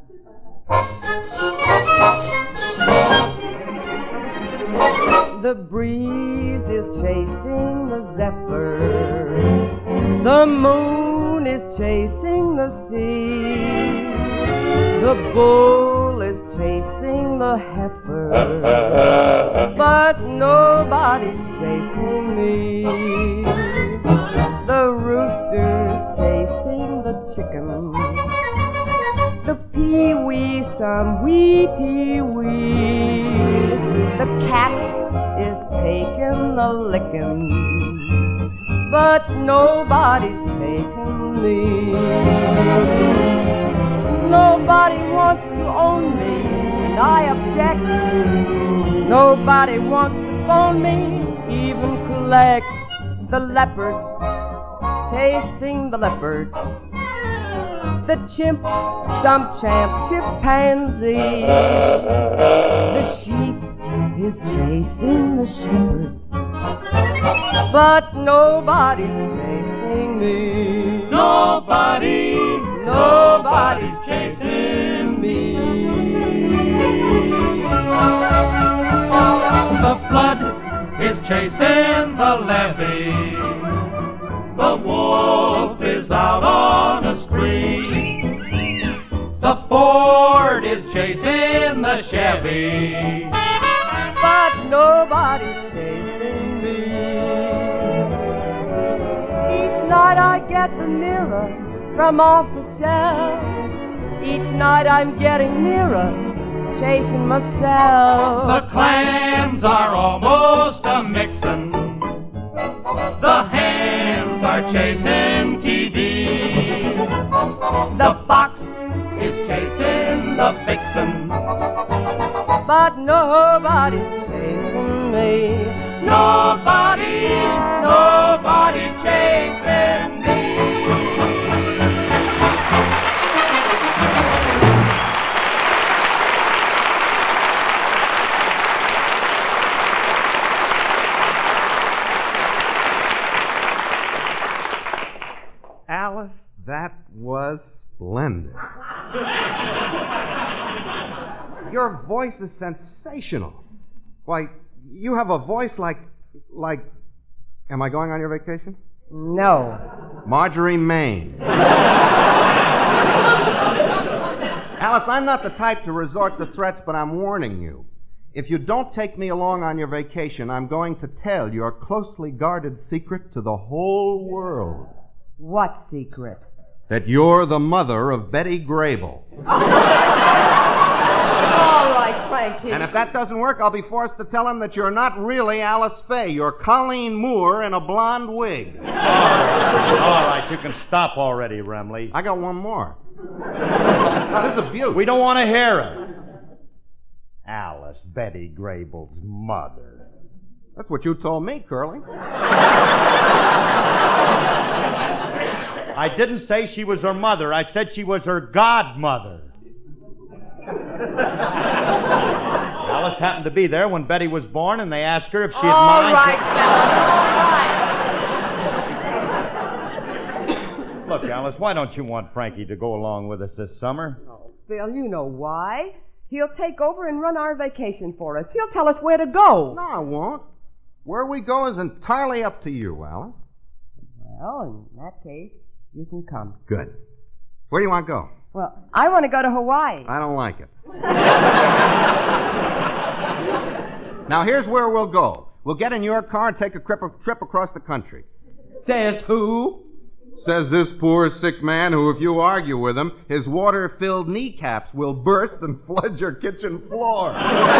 The breeze is chasing the zephyr. The moon is chasing the sea. The bull is chasing the heifer. But nobody's chasing me. some weedy weed. The cat is taking a licking, but nobody's taking me. Nobody wants to own me, and I object. Nobody wants to phone me, even collect. The leopards chasing the leopard. The chimp, some champ chimpanzee. The sheep is chasing the shepherd, but nobody's chasing me. Nobody, nobody's chasing me. The flood is chasing the levee. The wolf is out on a spree. The Ford is chasing the Chevy, but nobody's chasing me. Each night I get the mirror from off the shelf. Each night I'm getting nearer, chasing myself. The clams are almost a mixin'. The hams are chasing T V. The fox is chasing the vixen, but nobody's chasing me. Nobody, nobody's chasing me. Alice, that was splendid. Your voice is sensational. Why, you have a voice like, like, am I going on your vacation? No. Marjorie Main. Alice, I'm not the type to resort to threats, but I'm warning you. If you don't take me along on your vacation, I'm going to tell your closely guarded secret to the whole world. What secret? That you're the mother of Betty Grable. All right, Frankie. And if that doesn't work, I'll be forced to tell him that you're not really Alice Faye. You're Colleen Moore in a blonde wig. All right, all right, you can stop already, Remley. I got one more. Now, this is a beaut. We don't want to hear it. Alice, Betty Grable's mother. That's what you told me, Curly. I didn't say she was her mother. I said she was her godmother. Alice happened to be there when Betty was born, and they asked her if she had All mind. right, to... Look, Alice, why don't you want Frankie to go along with us this summer? Oh, Phil, you know why. He'll take over and run our vacation for us. He'll tell us where to go. No, I won't. Where we go is entirely up to you, Alice. Well, in that case, you can come. Good. Where do you want to go? Well, I want to go to Hawaii. I don't like it. Now, here's where we'll go. We'll get in your car and take a trip, trip across the country. Says who? Says this poor sick man who, if you argue with him, his water-filled kneecaps will burst and flood your kitchen floor.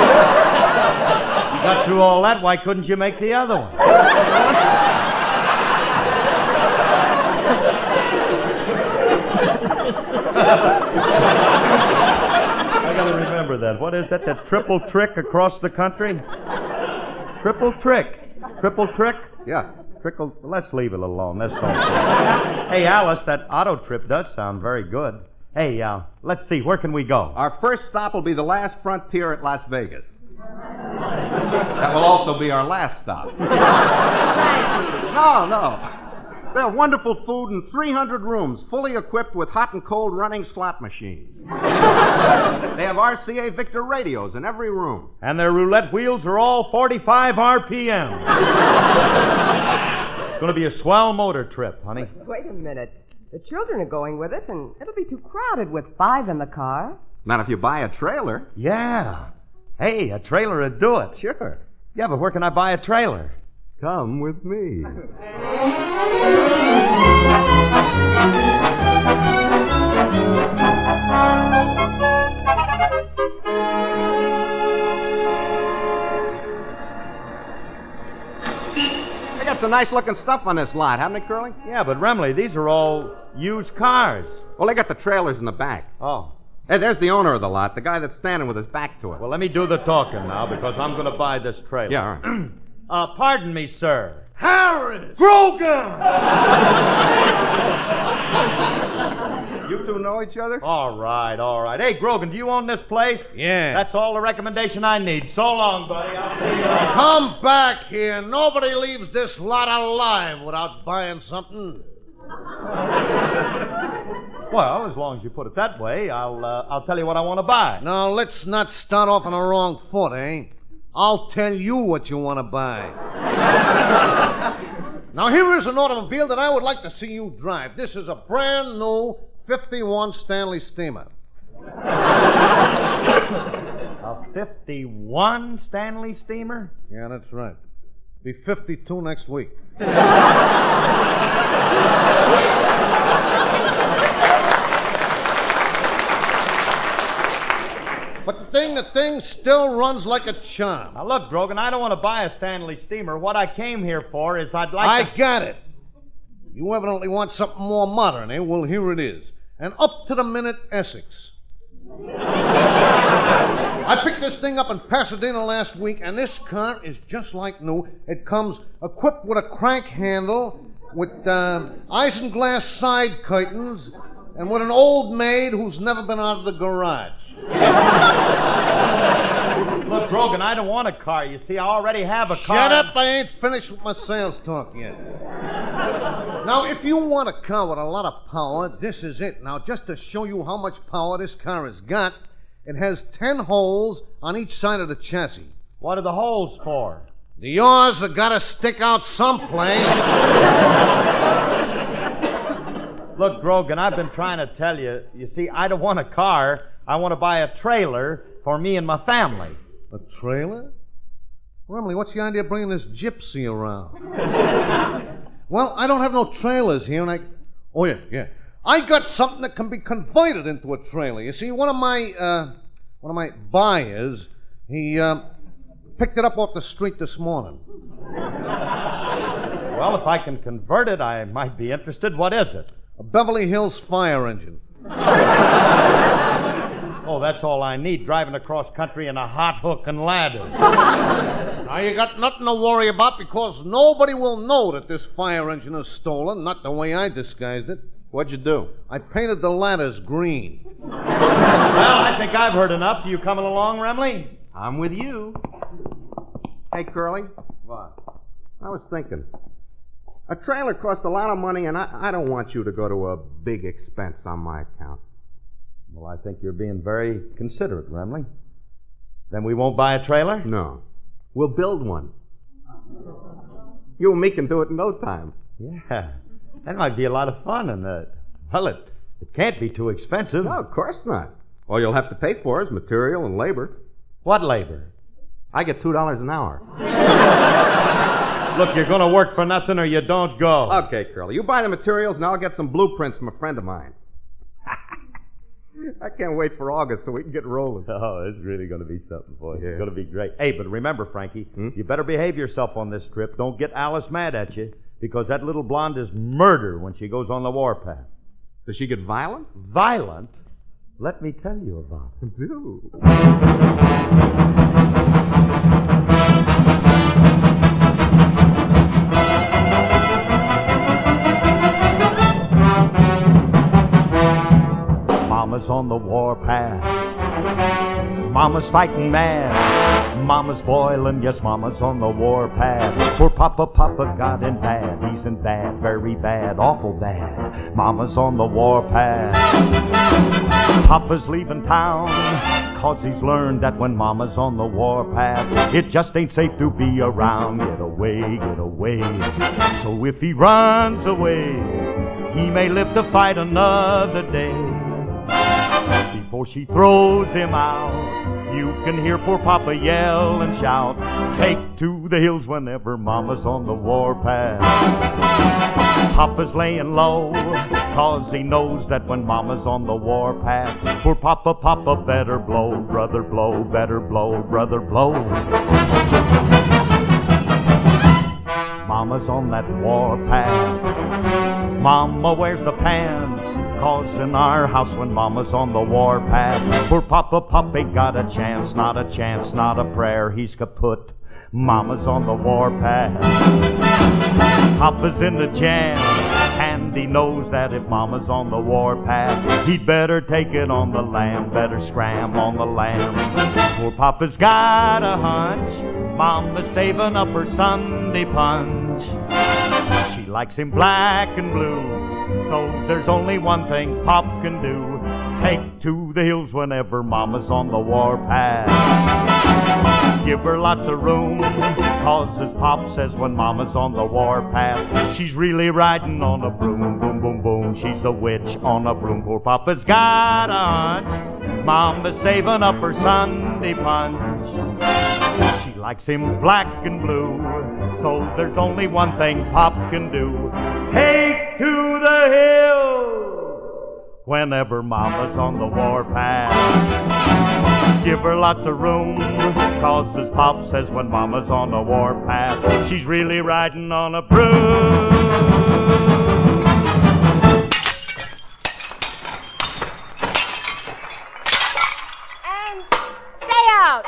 You got through all that, why couldn't you make the other one? I gotta remember that. What is that? That triple trick across the country? Triple trick. Triple trick? Yeah. Trickle. Let's leave it alone. Let's don't. Hey, Alice, that auto trip does sound very good. Hey, uh, let's see. Where can we go? Our first stop will be the last frontier at Las Vegas. That will also be our last stop. No, no. They have wonderful food and three hundred rooms, fully equipped with hot and cold running slot machines. They have R C A Victor radios in every room. And their roulette wheels are all forty-five R P M. It's going to be a swell motor trip, honey. Wait a minute. The children are going with us, and it'll be too crowded with five in the car. Not if you buy a trailer. Yeah. Hey, a trailer would do it. Sure. Yeah, but where can I buy a trailer? Come with me. some nice-looking stuff on this lot, haven't they, Curly? Yeah, but Remley, these are all used cars. Well, they got the trailers in the back. Oh. Hey, there's the owner of the lot, the guy that's standing with his back to it. Well, let me do the talking now, because I'm going to buy this trailer. Yeah, all right. uh, pardon me, sir. Harris! Grogan! You two know each other? All right, all right. Hey, Grogan, do you own this place? Yeah. That's all the recommendation I need. So long, buddy. I'll see you later. Come back here. Nobody leaves this lot alive without buying something. Well, as long as you put it that way, I'll uh, I'll tell you what I want to buy. Now, let's not start off on the wrong foot, eh? I'll tell you what you want to buy. Now, here is an automobile that I would like to see you drive. This is a brand new fifty-one Stanley Steamer. A fifty-one Stanley Steamer? Yeah, that's right. Be fifty-two next week. But the thing, the thing still runs like a charm. Now, look, Grogan, I don't want to buy a Stanley Steamer. What I came here for is I'd like I to... got it. You evidently want something more modern, eh? Well, here it is. An up-to-the-minute Essex. I picked this thing up in Pasadena last week, and this car is just like new. It comes equipped with a crank handle, with uh, isinglass side curtains, and with an old maid who's never been out of the garage. Look, Grogan, I don't want a car. You see, I already have a car. Shut up, I ain't finished with my sales talk yet. Now, if you want a car with a lot of power, this is it. Now, just to show you how much power this car has got, it has ten holes on each side of the chassis. What are the holes for? The yours have got to stick out someplace. Look, Grogan, I've been trying to tell you. You see, I don't want a car. I want to buy a trailer for me and my family. A trailer? Remley, what's the idea of bringing this gypsy around? Well, I don't have no trailers here, and I... Oh, yeah, yeah. I got something that can be converted into a trailer. You see, one of my, uh, one of my buyers, he, uh, picked it up off the street this morning. Well, if I can convert it, I might be interested. What is it? A Beverly Hills fire engine. Oh, that's all I need, driving across country in a hot hook and ladder. Now, you got nothing to worry about because nobody will know that this fire engine is stolen, not the way I disguised it. What'd you do? I painted the ladders green. Well, I think I've heard enough. You coming along, Remley? I'm with you. Hey, Curly. What? I was thinking. A trailer costs a lot of money, and I, I don't want you to go to a big expense on my account. Well, I think you're being very considerate, Remley. Then we won't buy a trailer? No. We'll build one. You and me can do it in no time. Yeah. That might be a lot of fun, and, uh, well, it, it can't be too expensive. No, of course not. All you'll have to pay for is material and labor. What labor? I get two dollars an hour. Look, you're going to work for nothing or you don't go. Okay, Curly. You buy the materials, and I'll get some blueprints from a friend of mine. I can't wait for August so we can get rolling. Oh, it's really going to be something for you. Yeah. It's going to be great. Hey, but remember, Frankie, hmm? you better behave yourself on this trip. Don't get Alice mad at you, because that little blonde is murder when she goes on the warpath. Does she get violent? Violent? Let me tell you about it. Do. Mama's on the warpath. Mama's fighting mad. Mama's boiling, yes, Mama's on the warpath. Poor Papa, Papa got in bad. He's in bad, very bad, awful bad. Mama's on the warpath. Papa's leaving town, cause he's learned that when Mama's on the warpath, it just ain't safe to be around. Get away, get away. So if he runs away, he may live to fight another day. Before she throws him out, you can hear poor Papa yell and shout, take to the hills whenever Mama's on the warpath. Papa's laying low, cause he knows that when Mama's on the warpath, poor Papa, Papa better blow, brother blow, better blow, brother blow. Mama's on that warpath. Mama wears the pants, 'cause in our house when Mama's on the warpath, poor Papa Pup ain't got a chance, not a chance, not a prayer, he's kaput. Mama's on the warpath. Papa's in the jam, and he knows that if Mama's on the warpath, he'd better take it on the lamb, better scram on the lamb. Poor Papa's got a hunch, Mama's saving up her Sunday punch. She likes him black and blue, so there's only one thing Pop can do: take to the hills whenever Mama's on the warpath. Give her lots of room, 'cause as Pop says, when Mama's on the warpath, she's really riding on a broom, boom, boom, boom. She's a witch on a broom. Poor Papa's got a hunch, Mama's saving up her Sunday punch. She likes him black and blue, so there's only one thing Pop can do: take to the hills whenever Mama's on the warpath. Give her lots of room, 'cause as Pop says, when Mama's on the warpath, she's really riding on a broom. And stay out.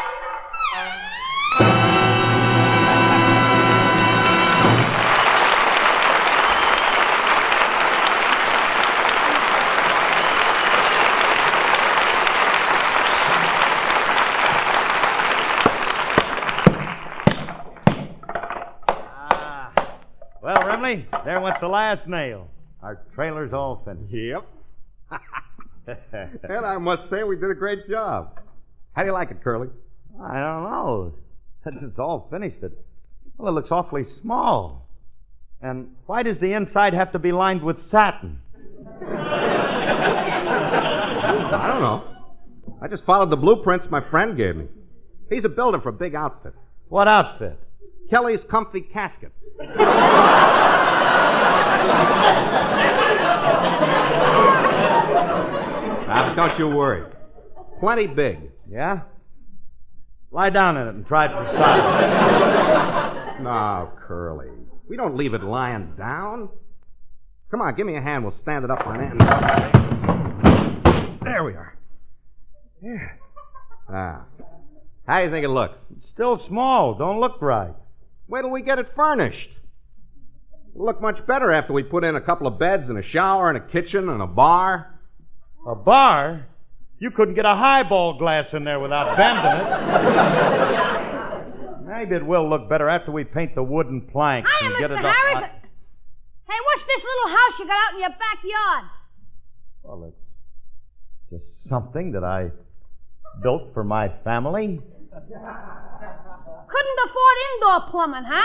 Well, Remley, there went the last nail. Our trailer's all finished. Yep. And I must say we did a great job. How do you like it, Curly? I don't know. Since it's all finished, it, well, it looks awfully small. And why does the inside have to be lined with satin? I don't know. I just followed the blueprints my friend gave me. He's a builder for a big outfit. What outfit? Kelly's Comfy Caskets. Now, don't you worry. It's plenty big. Yeah? Lie down in it and try it for size. No, Curly. We don't leave it lying down. Come on, give me a hand. We'll stand it up on end. There we are. Yeah. Ah. How do you think it looks? It's still small. Don't look right. Wait till we get it furnished. It'll look much better after we put in a couple of beds and a shower and a kitchen and a bar. A bar? You couldn't get a highball glass in there without bending it. Maybe it will look better after we paint the wooden planks Hiya, and get Mister it up. Harris. Hey, what's this little house you got out in your backyard? Well, it's just something that I built for my family. Couldn't afford indoor plumbing, huh?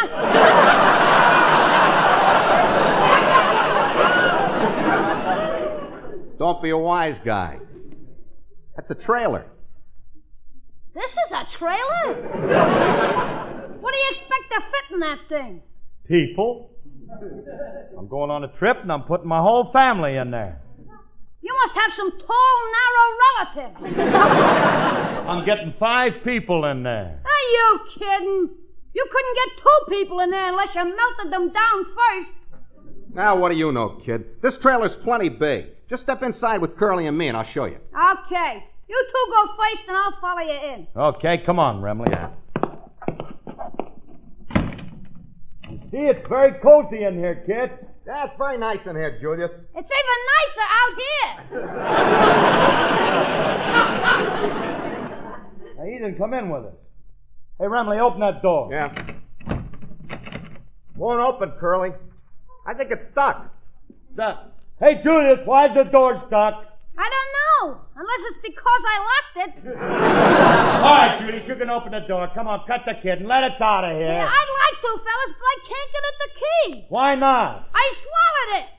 Don't be a wise guy. That's a trailer. This is a trailer? What do you expect to fit in that thing? People. I'm going on a trip and I'm putting my whole family in there. You must have some tall, narrow relatives. I'm getting five people in there. Are you kidding? You couldn't get two people in there unless you melted them down first. Now, what do you know, kid? This trailer's plenty big. Just step inside with Curly and me and I'll show you. Okay. You two go first and I'll follow you in. Okay, come on, Remley. See, it's very cozy in here, kid. Yeah, it's very nice in here, Julius. It's even nicer out here. Now, he didn't come in with us. Hey, Remley, open that door. Yeah. Won't open, Curly. I think it's stuck. Stuck. Hey, Julius, why's the door stuck? I don't know, unless it's because I locked it. All right, Julius, you can open the door. Come on, cut the kid and let us out of here. Yeah, I'd like to, fellas, but I can't get at the key. Why not? I swallowed it.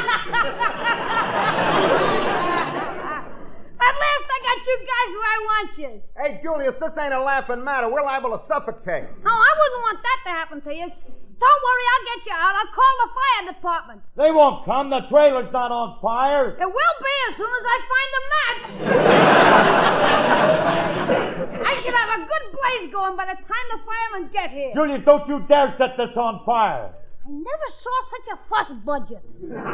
At last I got you guys where I want you. Hey, Julius, this ain't a laughing matter. We're liable to suffocate. Oh, I wouldn't want that to happen to you. Don't worry, I'll get you out. I'll call the fire department. They won't come. The trailer's not on fire. It will be as soon as I find a match. I should have a good blaze going by the time the firemen get here. Julius, don't you dare set this on fire. I never saw such a fuss budget.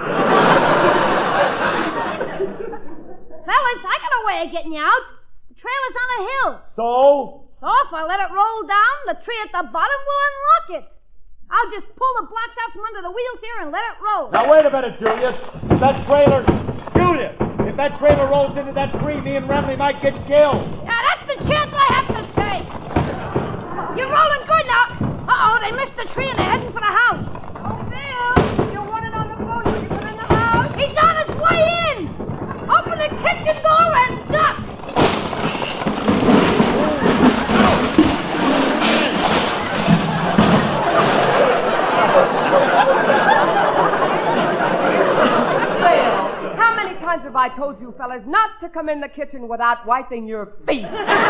Fellas, I got a way of getting you out. The trailer's on a hill. So? So if I let it roll down, the tree at the bottom will unlock it. I'll just pull the blocks out from under the wheels here and let it roll. Now, wait a minute, Julius. If that trailer... Julius! If that trailer rolls into that tree, me and Remley might get killed. Yeah, that's the chance I have to take. You're rolling good now. Uh-oh, they missed the tree and they're heading for the house. Oh, Bill, you're running on the boat. Did you put in the house? He's on his way in. Open the kitchen door and duck. Well, how many times have I told you fellas not to come in the kitchen without wiping your feet?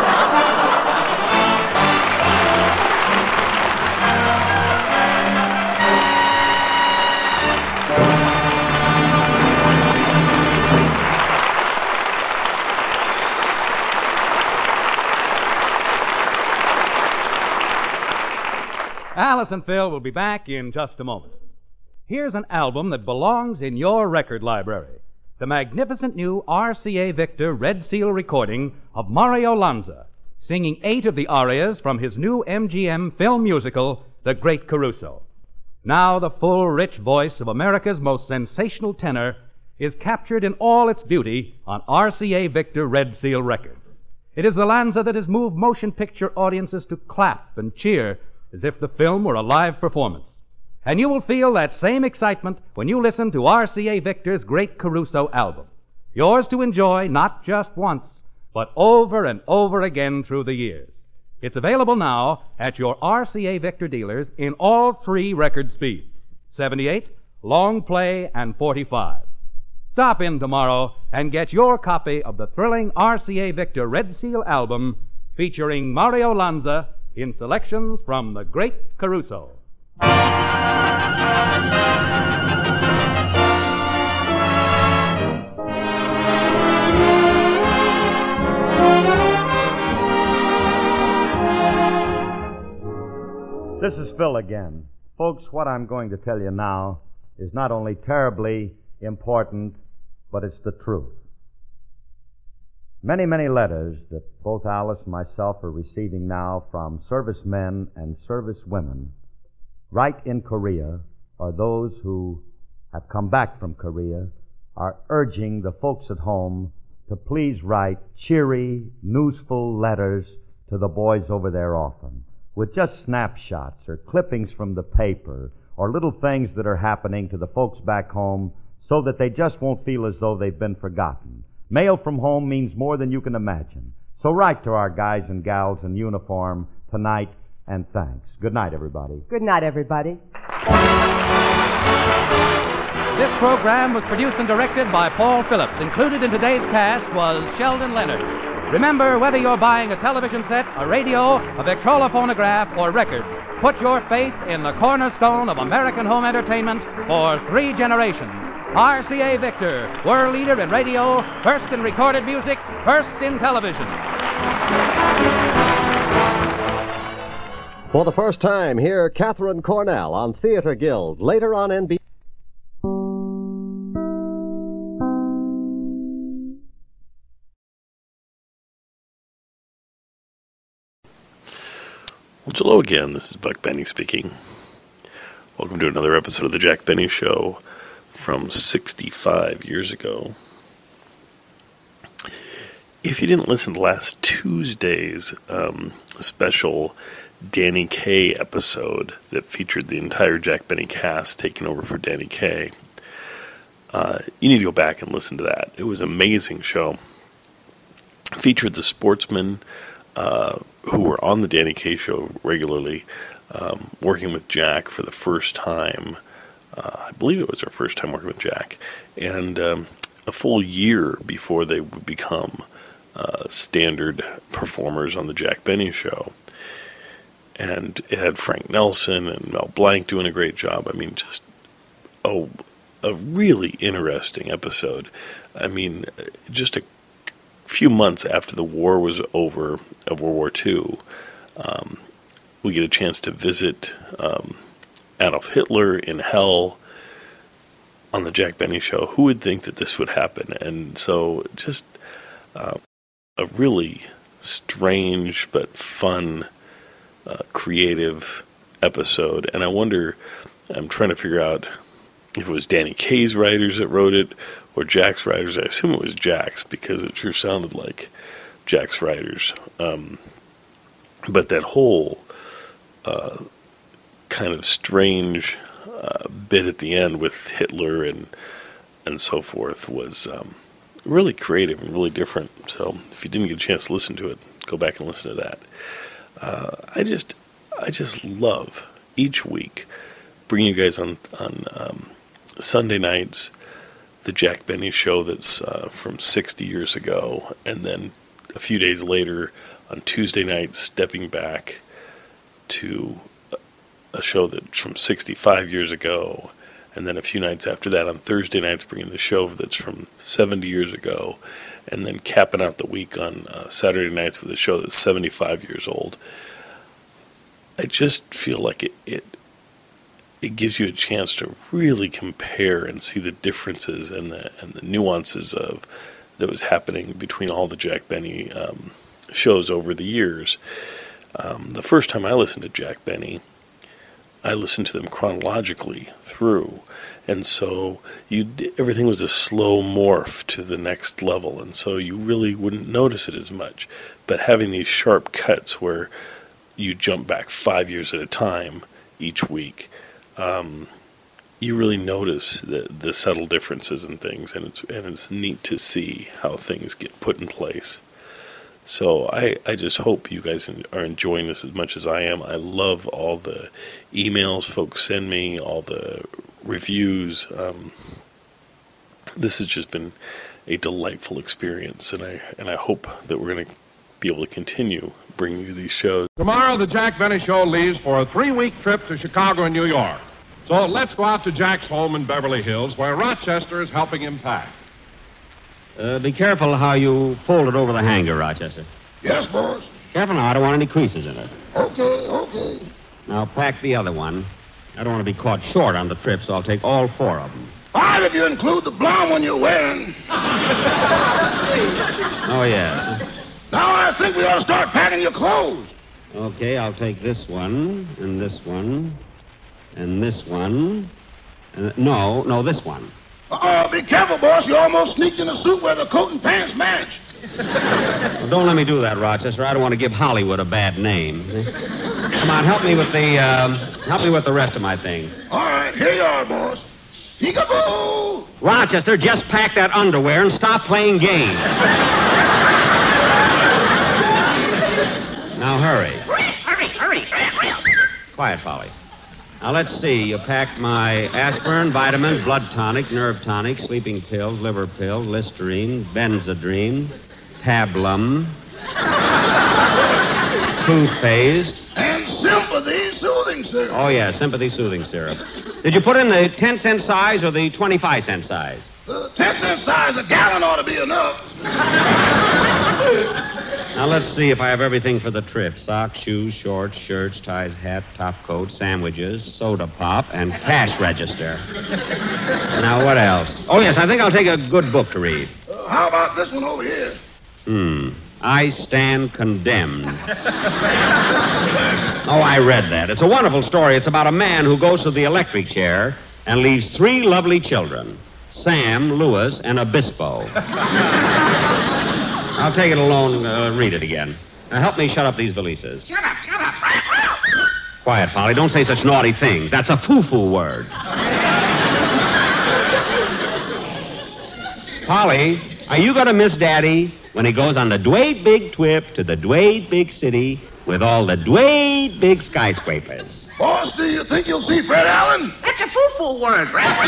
Alice and Phil will be back in just a moment. Here's an album that belongs in your record library. The magnificent new R C A Victor Red Seal recording of Mario Lanza, singing eight of the arias from his new M G M film musical, The Great Caruso. Now the full, rich voice of America's most sensational tenor is captured in all its beauty on R C A Victor Red Seal records. It is the Lanza that has moved motion picture audiences to clap and cheer as if the film were a live performance. And you will feel that same excitement when you listen to R C A Victor's Great Caruso album. Yours to enjoy not just once, but over and over again through the years. It's available now at your R C A Victor dealers in all three record speeds, seventy-eight, long play, and forty-five. Stop in tomorrow and get your copy of the thrilling R C A Victor Red Seal album featuring Mario Lanza in selections from The Great Caruso. This is Phil again. Folks, what I'm going to tell you now is not only terribly important, but it's the truth. Many, many letters that both Alice and myself are receiving now from servicemen and servicewomen right in Korea, or those who have come back from Korea, are urging the folks at home to please write cheery, newsful letters to the boys over there often, with just snapshots or clippings from the paper or little things that are happening to the folks back home so that they just won't feel as though they've been forgotten. Mail from home means more than you can imagine. So write to our guys and gals in uniform tonight, and thanks. Good night, everybody. Good night, everybody. This program was produced and directed by Paul Phillips. Included in today's cast was Sheldon Leonard. Remember, whether you're buying a television set, a radio, a Victrola phonograph, or record, put your faith in the cornerstone of American home entertainment for three generations. R C A Victor, world leader in radio, first in recorded music, first in television. For the first time, hear Catherine Cornell on Theater Guild, later on N B C. Well, hello again. This is Buck Benny speaking. Welcome to another episode of The Jack Benny Show from sixty-five years ago. If you didn't listen to last Tuesday's um, special Danny Kaye episode that featured the entire Jack Benny cast taking over for Danny Kaye, uh, you need to go back and listen to that. It was an amazing show. It featured the sportsmen uh, who were on the Danny Kaye show regularly, um, working with Jack for the first time. Uh, I believe it was their first time working with Jack, and um, a full year before they would become uh, standard performers on the Jack Benny show. And it had Frank Nelson and Mel Blanc doing a great job. I mean, just a, a really interesting episode. I mean, just a few months after the war was over, of World War Two, um, we get a chance to visit um, Adolf Hitler in hell on the Jack Benny Show. Who would think that this would happen? And so just uh, a really strange but fun, uh, creative episode. And I wonder, I'm trying to figure out if it was Danny Kaye's writers that wrote it or Jack's writers. I assume it was Jack's because it sure sounded like Jack's writers. Um, but that whole uh, kind of strange uh, bit at the end with Hitler and and so forth was um, really creative and really different. So if you didn't get a chance to listen to it, go back and listen to that. Uh, I just I just love each week bringing you guys on on um, Sunday nights the Jack Benny Show that's uh, from sixty years ago, and then a few days later on Tuesday nights stepping back to a show that's from sixty-five years ago, and then a few nights after that on Thursday nights bringing the show that's from seventy years ago, and then capping out the week on uh, Saturday nights with a show that's seventy-five years old. I just feel like it, it it gives you a chance to really compare and see the differences and the and the nuances of that was happening between all the Jack Benny um, shows over the years. Um, the first time I listened to Jack Benny, I listened to them chronologically through, and so you everything was a slow morph to the next level, and so you really wouldn't notice it as much. But having these sharp cuts where you jump back five years at a time each week, um, you really notice the, the subtle differences in things, and it's and it's neat to see how things get put in place. So I, I just hope you guys are enjoying this as much as I am. I love all the emails folks send me, all the reviews. Um, this has just been a delightful experience, and I and I hope that we're going to be able to continue bringing you these shows. Tomorrow, the Jack Benny Show leaves for a three-week trip to Chicago and New York. So let's go out to Jack's home in Beverly Hills, where Rochester is helping him pack. Uh, be careful how you fold it over the hanger, Rochester. Yes, boss. Careful now, I don't want any creases in it. Okay, okay. Now pack the other one. I don't want to be caught short on the trip, so I'll take all four of them. Five if you include the blonde one you're wearing. Oh, yes. Now I think we ought to start packing your clothes. Okay, I'll take this one, and this one, and this one. Uh, no, no, this one. Uh-oh, be careful, boss. You almost sneaked in a suit where the coat and pants match. Well, don't let me do that, Rochester. I don't want to give Hollywood a bad name. Come on, help me with the, uh, help me with the rest of my things. All right, here you are, boss. Peekaboo! Rochester, just pack that underwear and stop playing games. Now hurry. Hurry, hurry, hurry. Quiet, Polly. Now, let's see. You packed my aspirin, vitamins, blood tonic, nerve tonic, sleeping pills, liver pills, Listerine, Benzedrine, Pablum, toothpaste. And sympathy soothing syrup. Oh, yeah, sympathy soothing syrup. Did you put in the ten-cent size or the twenty-five-cent size? The ten-cent size, a gallon ought to be enough. Now, let's see if I have everything for the trip. Socks, shoes, shorts, shirts, ties, hat, top coat, sandwiches, soda pop, and cash register. Now, what else? Oh, yes, I think I'll take a good book to read. Uh, how about this one over here? Hmm. I Stand Condemned. Oh, I read that. It's a wonderful story. It's about a man who goes to the electric chair and leaves three lovely children, Sam, Louis, and Obispo. I'll take it alone and uh, read it again. Now, help me shut up these valises. Shut up, shut up. Quiet, Polly. Don't say such naughty things. That's a foo-foo word. Polly, are you going to miss Daddy when he goes on the Dwayne Big trip to the Dwayne Big City with all the Dwayne Big skyscrapers? Boss, do you think you'll see Fred Allen? That's a foo-foo word, Fred.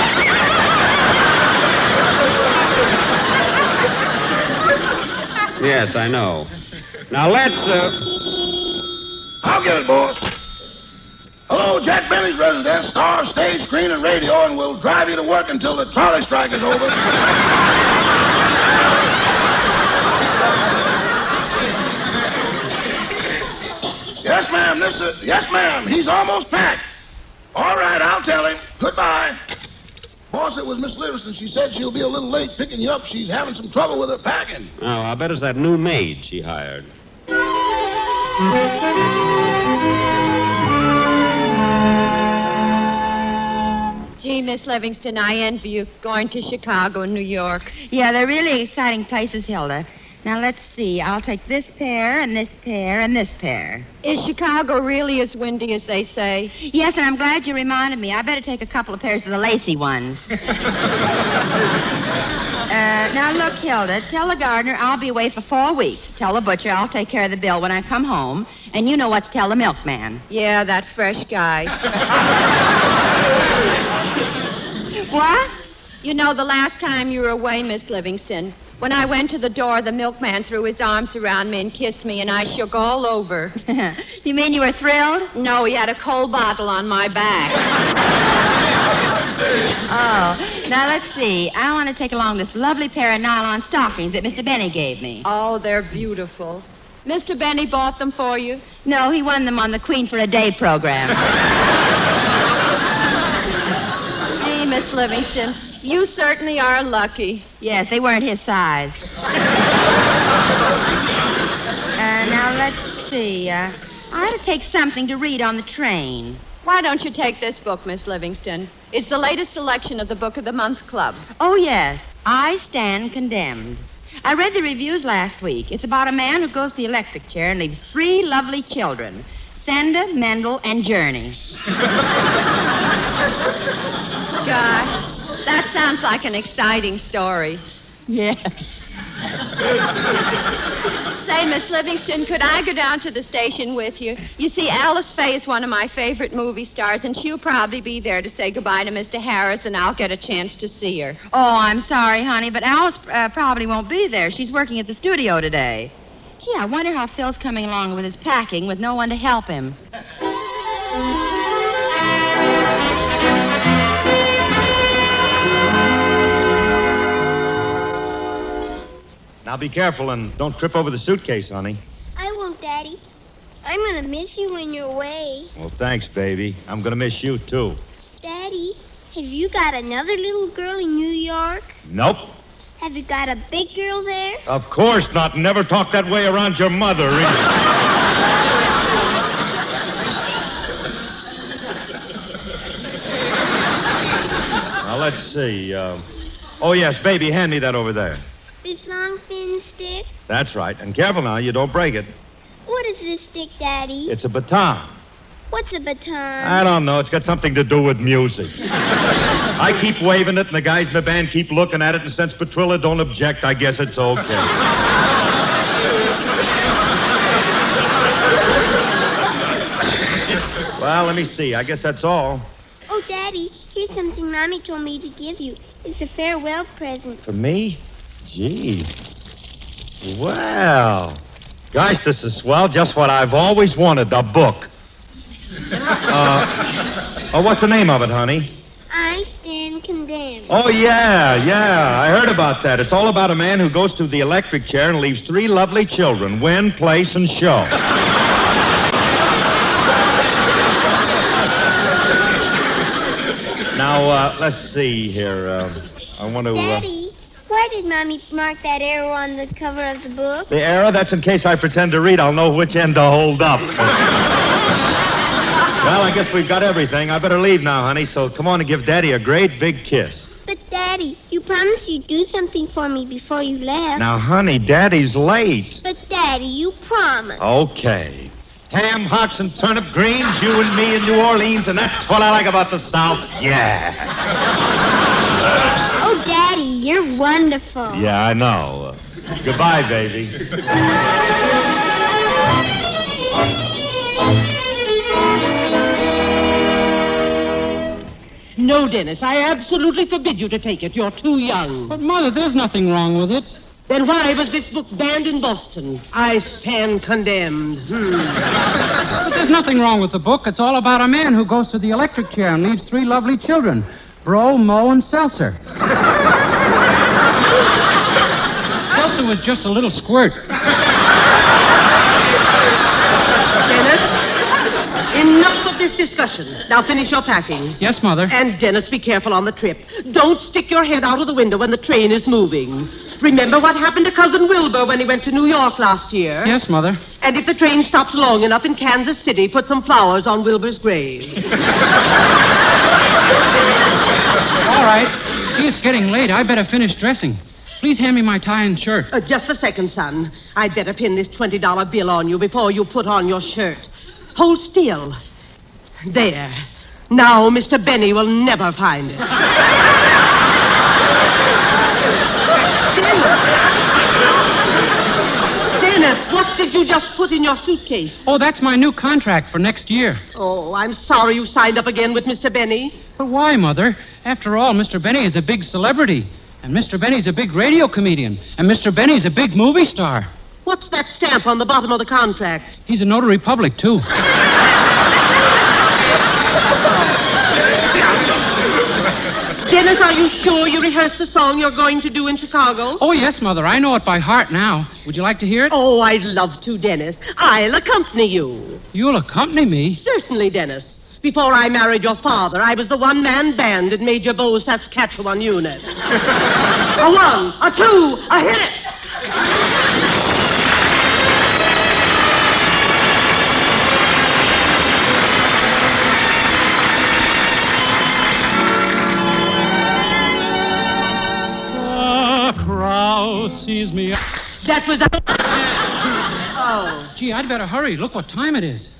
Yes, I know. Now, let's, uh... I'll get it, boss. Hello, Jack Benny's residence, star, stage, screen, and radio, and we'll drive you to work until the trolley strike is over. Yes, ma'am, this is... Yes, ma'am, he's almost packed. All right, I'll tell him. Goodbye. Boss, it was Miss Livingston. She said she'll be a little late picking you up. She's having some trouble with her packing. Oh, I bet it's that new maid she hired. Gee, Miss Livingston, I envy you going to Chicago and New York. Yeah, they're really exciting places, Hilda. Now, let's see. I'll take this pair and this pair and this pair. Is Chicago really as windy as they say? Yes, and I'm glad you reminded me. I better take a couple of pairs of the lacy ones. uh, now, look, Hilda, tell the gardener I'll be away for four weeks. Tell the butcher I'll take care of the bill when I come home. And you know what to tell the milkman. Yeah, that fresh guy. What? You know, the last time you were away, Miss Livingston, when I went to the door, the milkman threw his arms around me and kissed me, and I shook all over. You mean you were thrilled? No, he had a cold bottle on my back. Oh, now let's see. I want to take along this lovely pair of nylon stockings that Mister Benny gave me. Oh, they're beautiful. Mister Benny bought them for you? No, he won them on the Queen for a Day program. Gee, Miss Livingston, you certainly are lucky. Yes, they weren't his size. uh, now, let's see. Uh, I ought to take something to read on the train. Why don't you take this book, Miss Livingston? It's the latest selection of the Book of the Month Club. Oh, yes. I Stand Condemned. I read the reviews last week. It's about a man who goes to the electric chair and leaves three lovely children, Senda, Mendel, and Journey. Gosh. That sounds like an exciting story. Yes. Say, Miss Livingston, could I go down to the station with you? You see, Alice Faye is one of my favorite movie stars, and she'll probably be there to say goodbye to Mister Harris, and I'll get a chance to see her. Oh, I'm sorry, honey, but Alice uh, probably won't be there. She's working at the studio today. Gee, I wonder how Phil's coming along with his packing with no one to help him. Now be careful and don't trip over the suitcase, honey. I won't, Daddy. I'm going to miss you when you're away. Well, thanks, baby. I'm going to miss you, too. Daddy, have you got another little girl in New York? Nope. Have you got a big girl there? Of course not. Never talk that way around your mother, either. Now, let's see. Uh... Oh, yes, baby, hand me that over there. This long, thin stick? That's right. And careful now, you don't break it. What is this stick, Daddy? It's a baton. What's a baton? I don't know. It's got something to do with music. I keep waving it, and the guys in the band keep looking at it, and since Petrilla don't object, I guess it's okay. Well, let me see. I guess that's all. Oh, Daddy, here's something Mommy told me to give you. It's a farewell present. For me? Gee. Well. Gosh, this is swell. Just what I've always wanted, a book. Uh, oh, what's the name of it, honey? I Stand Condemned. Oh, yeah, yeah. I heard about that. It's all about a man who goes to the electric chair and leaves three lovely children, win, place, and show. Now, uh, let's see here. Uh, I want to... Uh... Daddy, why did Mommy mark that arrow on the cover of the book? The arrow? That's in case I pretend to read. I'll know which end to hold up. Well, I guess we've got everything. I better leave now, honey, so come on and give Daddy a great big kiss. But, Daddy, you promised you'd do something for me before you left. Now, honey, Daddy's late. But, Daddy, you promised. Okay. Ham, hocks, and turnip greens, you and me in New Orleans, and that's what I like about the South. Yeah. Oh, Daddy, you're wonderful. Yeah, I know. Uh, goodbye, baby. No, Dennis, I absolutely forbid you to take it. You're too young. But, Mother, there's nothing wrong with it. Then why was this book banned in Boston? I Stand Condemned. Hmm. But there's nothing wrong with the book. It's all about a man who goes to the electric chair and leaves three lovely children, Bro, Mo, and Seltzer. Seltzer was just a little squirt. Dennis, enough of this discussion. Now finish your packing. Yes, Mother. And, Dennis, be careful on the trip. Don't stick your head out of the window when the train is moving. Remember what happened to Cousin Wilbur when he went to New York last year? Yes, Mother. And if the train stops long enough in Kansas City, put some flowers on Wilbur's grave. All right. Gee, it's getting late. I better finish dressing. Please hand me my tie and shirt. Uh, just a second, son. I'd better pin this twenty dollar bill on you before you put on your shirt. Hold still. There. Now Mister Benny will never find it. Dennis, what did you just put in your suitcase? Oh, that's my new contract for next year. Oh, I'm sorry you signed up again with Mister Benny. But why, Mother? After all, Mister Benny is a big celebrity. And Mister Benny's a big radio comedian. And Mister Benny's a big movie star. What's that stamp on the bottom of the contract? He's a notary public, too. Dennis, are you sure you rehearsed the song you're going to do in Chicago? Oh, yes, Mother. I know it by heart now. Would you like to hear it? Oh, I'd love to, Dennis. I'll accompany you. You'll accompany me? Certainly, Dennis. Before I married your father, I was the one-man band in Major Bow's Saskatchewan unit. A one, a two, a hit it! The crowd sees me. That was a... Oh. Gee, I'd better hurry. Look what time it is.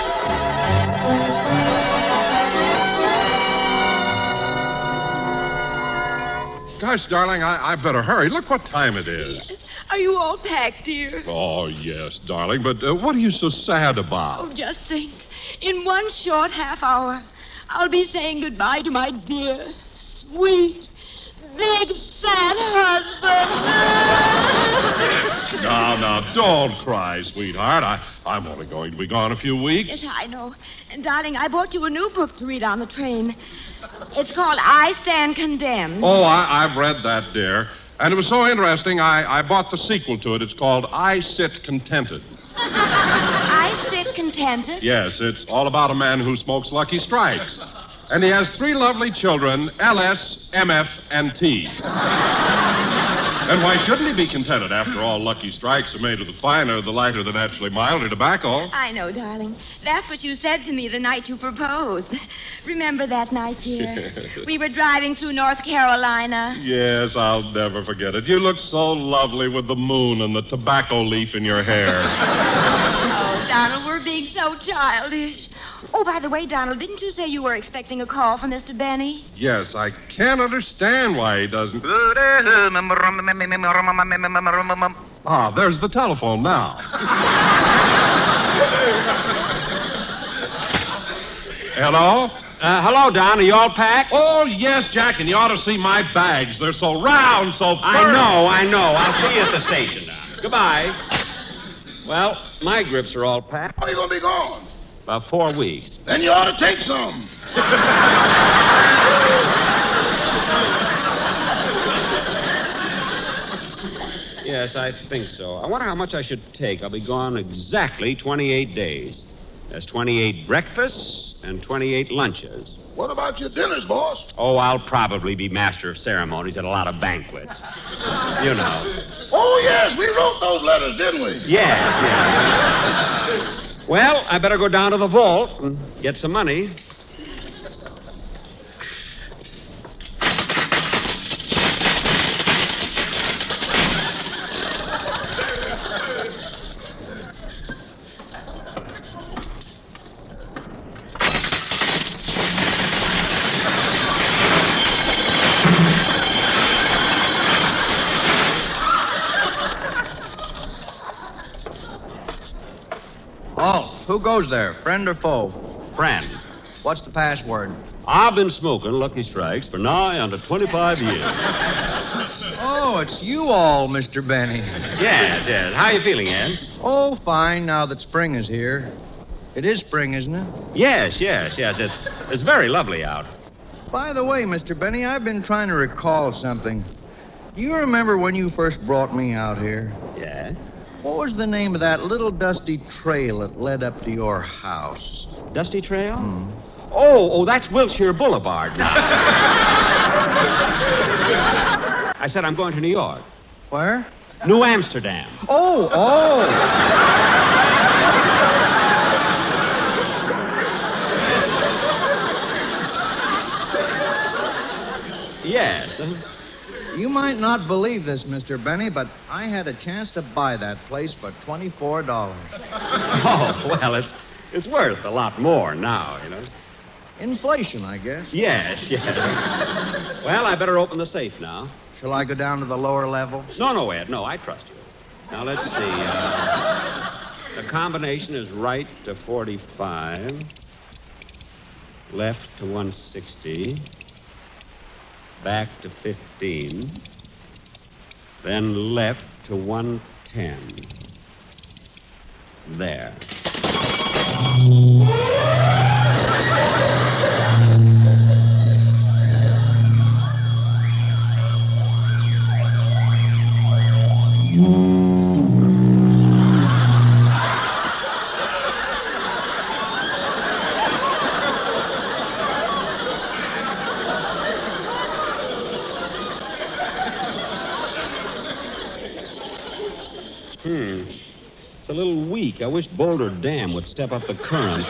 Gosh, darling, I, I better hurry. Look what time it is. Yes. Are you all packed, dear? Oh, yes, darling, but uh, what are you so sad about? Oh, just think. In one short half hour, I'll be saying goodbye to my dear, sweet, big, fat husband. Now, now, don't cry, sweetheart. I, I'm only going to be gone a few weeks. Yes, I know. And, darling, I bought you a new book to read on the train. It's called I Stand Condemned. Oh, I, I've read that, dear. And it was so interesting, I, I bought the sequel to it. It's called I Sit Contented. I Sit Contented? Yes, it's all about a man who smokes Lucky Strikes. And he has three lovely children, L S, M F, and T. And why shouldn't he be contented? After all, Lucky Strikes are made of the finer, the lighter, the naturally milder tobacco. I know, darling. That's what you said to me the night you proposed. Remember that night, dear? We were driving through North Carolina. Yes, I'll never forget it. You look so lovely with the moon and the tobacco leaf in your hair. Oh, Donald, we're being so childish. Oh, by the way, Donald, didn't you say you were expecting a call from Mister Benny? Yes, I can't understand why he doesn't. Ah, there's the telephone now. Hello? Uh, hello, Don. Are you all packed? Oh, yes, Jack, and you ought to see my bags. They're so round, so firm. I know, I know. I'll see you at the station now. Goodbye. Well, my grips are all packed. How are you going to be gone? About four weeks. Then you ought to take some. Yes, I think so. I wonder how much I should take. I'll be gone exactly twenty-eight days. That's twenty-eight breakfasts and twenty-eight lunches. What about your dinners, boss? Oh, I'll probably be master of ceremonies at a lot of banquets. You know. Oh, yes, we wrote those letters, didn't we? Yes, yes. Well, I better go down to the vault and get some money. Oh, who goes there, friend or foe? Friend. What's the password? I've been smoking Lucky Strikes for nigh under twenty-five years. Oh, it's you all, Mister Benny. Yes, yes. How you feeling, Ed? Oh, fine, now that spring is here. It is spring, isn't it? Yes, yes, yes. It's, it's very lovely out. By the way, Mister Benny, I've been trying to recall something. Do you remember when you first brought me out here? Yeah? What was the name of that little dusty trail that led up to your house? Dusty Trail? Hmm. Oh, oh, that's Wilshire Boulevard now. I said I'm going to New York. Where? New Amsterdam. Oh, oh. Yes. Uh, You might not believe this, Mister Benny, but I had a chance to buy that place for twenty-four dollars. Oh, well, it's, it's worth a lot more now, you know. Inflation, I guess. Yes, yes. Well, I better open the safe now. Shall I go down to the lower level? No, no, Ed, no, I trust you. Now, let's see. Uh, the combination is right to forty-five, left to one sixty, back to fifteen, then left to one ten. There. Hmm. It's a little weak. I wish Boulder Dam would step up the current.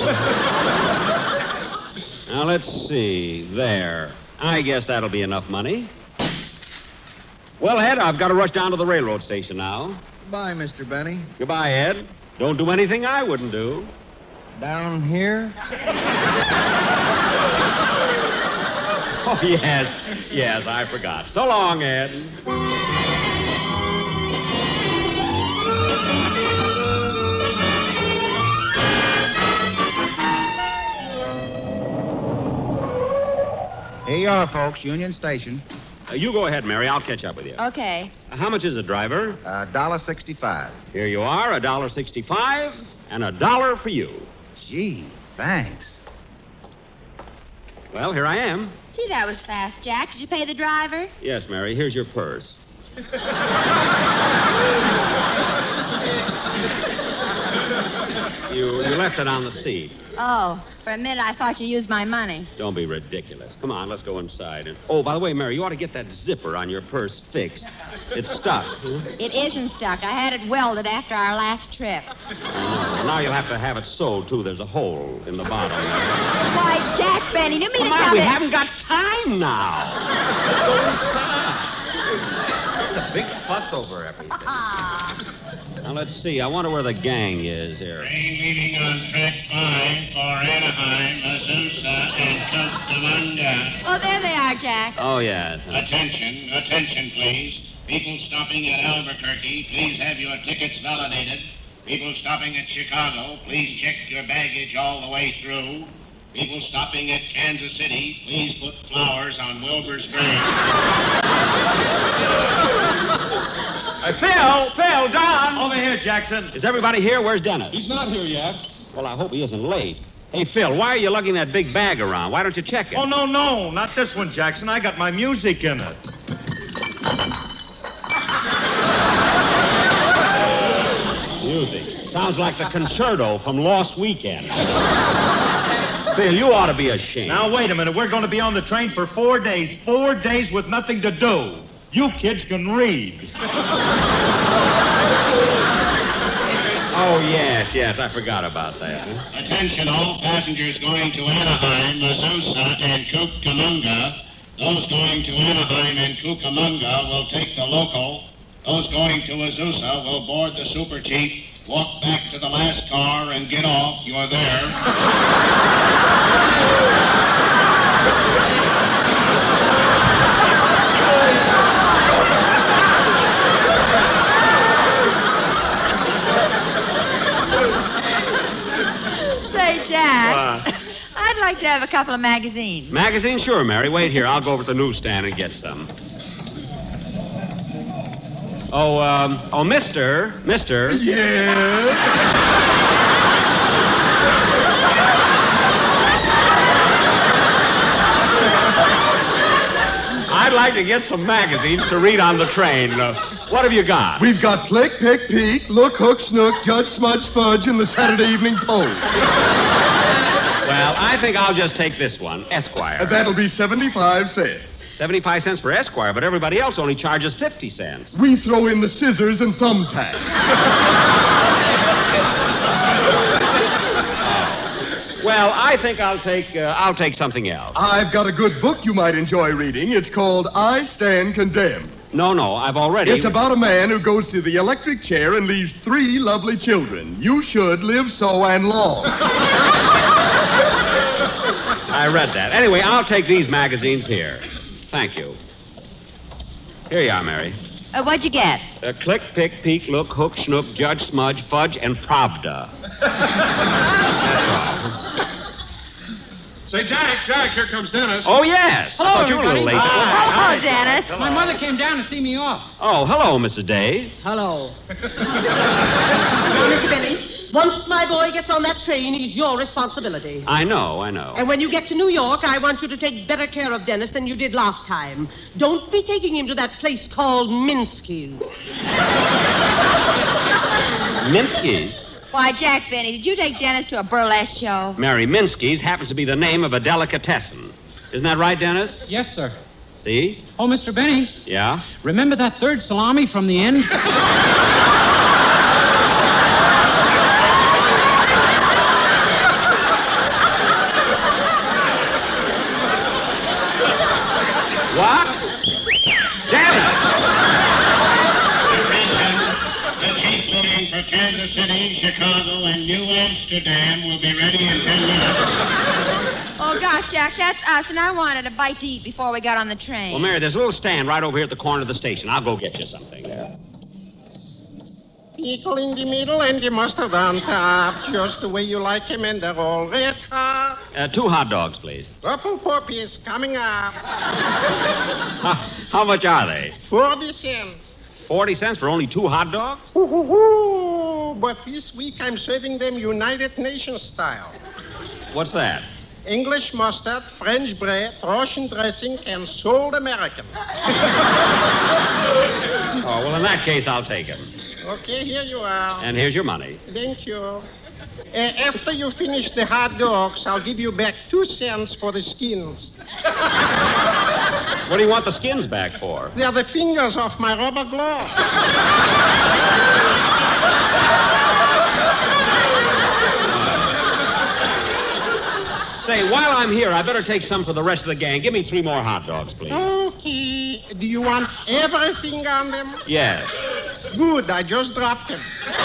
Now, let's see. There. I guess that'll be enough money. Well, Ed, I've got to rush down to the railroad station now. Goodbye, Mister Benny. Goodbye, Ed. Don't do anything I wouldn't do. Down here? Oh, yes. Yes, I forgot. So long, Ed. Here you are, folks. Union Station. Uh, you go ahead, Mary. I'll catch up with you. Okay. Uh, how much is it, driver? A dollar sixty-five. Here you are, a dollar sixty-five, and a dollar for you. Gee, thanks. Well, here I am. Gee, that was fast, Jack. Did you pay the driver? Yes, Mary. Here's your purse. you you left it on the seat. Oh, for a minute I thought you used my money. Don't be ridiculous. Come on, let's go inside. And oh, by the way, Mary, you ought to get that zipper on your purse fixed. It's stuck. Hmm? It isn't stuck. I had it welded after our last trip. Oh, no. Now you'll have to have it sewed, too. There's a hole in the bottom. Why, Jack Benny, you mean Come to on, tell we me... haven't got time now. There's a big fuss over everything. Now, let's see. I wonder where the gang is here. Train leaving on track five for Anaheim, Azusa, and Cucamonga. Oh, there they are, Jack. Oh, yes. Attention, attention, please. People stopping at Albuquerque, please have your tickets validated. People stopping at Chicago, please check your baggage all the way through. People stopping at Kansas City, please put flowers on Wilbur's grave. Uh, Phil, Phil, Don. Over here, Jackson. Is everybody here? Where's Dennis? He's not here yet. Well, I hope he isn't late. Hey, Phil, why are you lugging that big bag around? Why don't you check it? Oh, no, no, not this one, Jackson. I got my music in it. Music. Sounds like the concerto from Lost Weekend. Phil, you ought to be ashamed. Now, wait a minute. We're going to be on the train for four days. Four days with nothing to do. You kids can read. Oh, yes, yes. I forgot about that. Attention, all passengers going to Anaheim, Azusa, and Cucamonga. Those going to Anaheim and Cucamonga will take the local. Those going to Azusa will board the Super Chief, walk back to the last car, and get off. You're there. Say, Jack, uh, I'd like to have a couple of magazines. Magazine? Sure, Mary. Wait here. I'll go over to the newsstand and get some. Oh, um, oh, mister, mister. Yeah? I'd like to get some magazines to read on the train. Uh, What have you got? We've got Flick, Pick, Peek, Look, Hook, Snook, Judge, Smudge, Fudge, and the Saturday Evening Post. Well, I think I'll just take this one, Esquire. Uh, that'll be seventy-five cents. seventy-five cents for Esquire, but everybody else only charges fifty cents. We throw in the scissors and thumbtacks. Well, I think I'll take uh, I'll take something else. I've got a good book you might enjoy reading. It's called I Stand Condemned. No, no, I've already... It's about a man who goes to the electric chair and leaves three lovely children. You should live so and long. I read that. Anyway, I'll take these magazines here. Thank you. Here you are, Mary. Uh, what'd you get? Uh, Click, Pick, Peek, Look, Hook, Snook, Judge, Smudge, Fudge, and Pravda. That's all. Say, Jack, Jack, here comes Dennis. Oh, yes. Hello, I thought you were a little late. Hello, Dennis. My mother came down to see me off. Oh, hello, Missus Day. Hello. Now, Mister Benny, once my boy gets on that train, he's your responsibility. I know, I know. And when you get to New York, I want you to take better care of Dennis than you did last time. Don't be taking him to that place called Minsky's. Minsky's? Why, Jack Benny, did you take Dennis to a burlesque show? Mary, Minsky's happens to be the name of a delicatessen. Isn't that right, Dennis? Yes, sir. See? Oh, Mister Benny. Yeah? Remember that third salami from the inn? What? Damn it! The chief meeting for Kansas City, Chicago, and New Amsterdam will be ready in ten minutes. Oh, gosh, Jack, that's us, and I wanted a bite to eat before we got on the train. Well, Mary, there's a little stand right over here at the corner of the station. I'll go get you something. Yeah. Pickle in the middle and the mustard on top, just the way you like them, and they're all red hot. Uh, two hot dogs, please. Purple poppies coming up. How, how much are they? Forty cents. Forty cents for only two hot dogs? Ooh, ooh, ooh. But this week I'm serving them United Nations style. What's that? English mustard, French bread, Russian dressing, and sold American. Oh, well, in that case, I'll take them. Okay, here you are. And here's your money. Thank you. Uh, after you finish the hot dogs, I'll give you back two cents for the skins. What do you want the skins back for? They're the fingers of my rubber glove. Say, while I'm here, I better take some for the rest of the gang. Give me three more hot dogs, please. Okay. Do you want everything on them? Yes. Good, I just dropped them.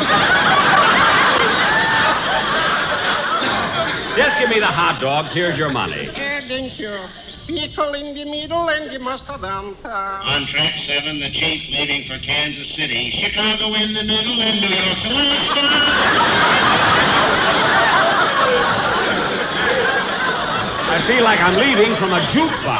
Just give me the hot dogs. Here's your money. Uh, thank you. Pickle in the middle and the mustard on top. On track seven, the chief leaving for Kansas City. Chicago in the middle and New York's the last I feel like I'm leaving from a jukebox.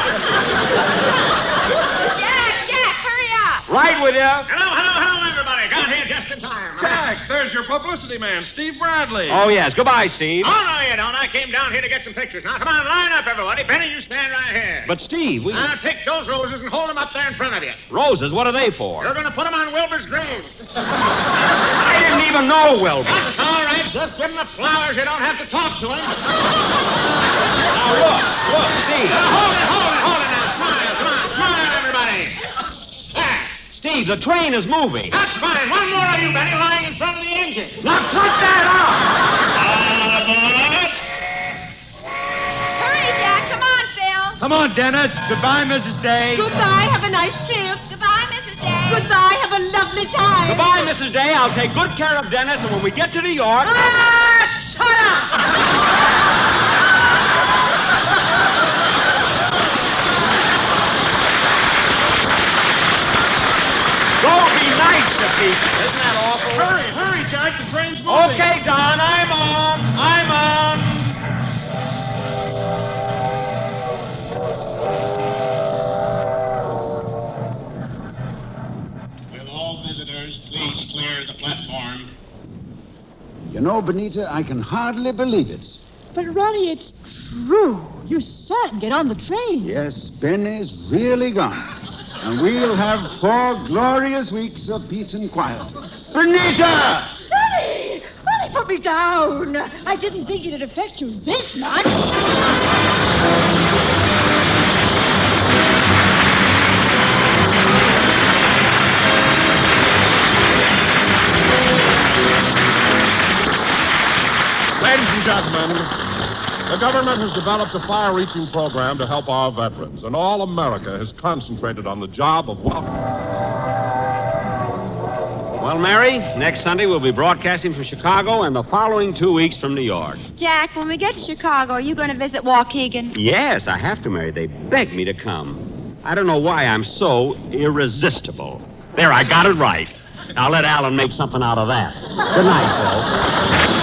Jack, Jack, hurry up. Right with you. Hello, hello, hello, everybody. Got here just in time. Jack, there's your publicity man, Steve Bradley. Oh, yes. Goodbye, Steve. Oh, no, you don't. I came down here to get some pictures. Now, come on, line up, everybody. Benny, you stand right here. But, Steve, we... Now, take those roses and hold them up there in front of you. Roses? What are they for? You're going to put them on Wilbur's grave. I didn't even know Wilbur. That's all right. Just give him the flowers. You don't have to talk to him. Now, look. Look, Steve. Now, hold it, hold it, hold it now. Smile, come on, smile, everybody. There. Steve, the train is moving. That's fine. One more of you, Benny, lying in front of the engine. Now, cut that out. Hurry, Jack. Come on, Phil. Come on, Dennis. Goodbye, Missus Day. Goodbye. Have a nice trip. Goodbye, Missus Day. Goodbye. Have a lovely time. Goodbye, Missus Day. I'll take good care of Dennis, and when we get to New York... Ah, shut up! Go be nice to people. Isn't that awful? Hurry, hurry, Jack. The train's moving. Okay, Don. I'm on. I'm on. Will all visitors please clear the platform? You know, Benita, I can hardly believe it. But, Ronnie, it's true. You saw him get on the train. Yes, Benny's really gone. And we'll have four glorious weeks of peace and quiet. Benita! Benny! Benny, put me down. I didn't think it'd affect you this much. Ladies and gentlemen, the government has developed a far-reaching program to help our veterans, and all America has concentrated on the job of welcoming. Well, Mary, next Sunday we'll be broadcasting from Chicago and the following two weeks from New York. Jack, when we get to Chicago, are you going to visit Waukegan? Yes, I have to, Mary. They begged me to come. I don't know why I'm so irresistible. There, I got it right. Now let Alan make something out of that. Good night, Phil.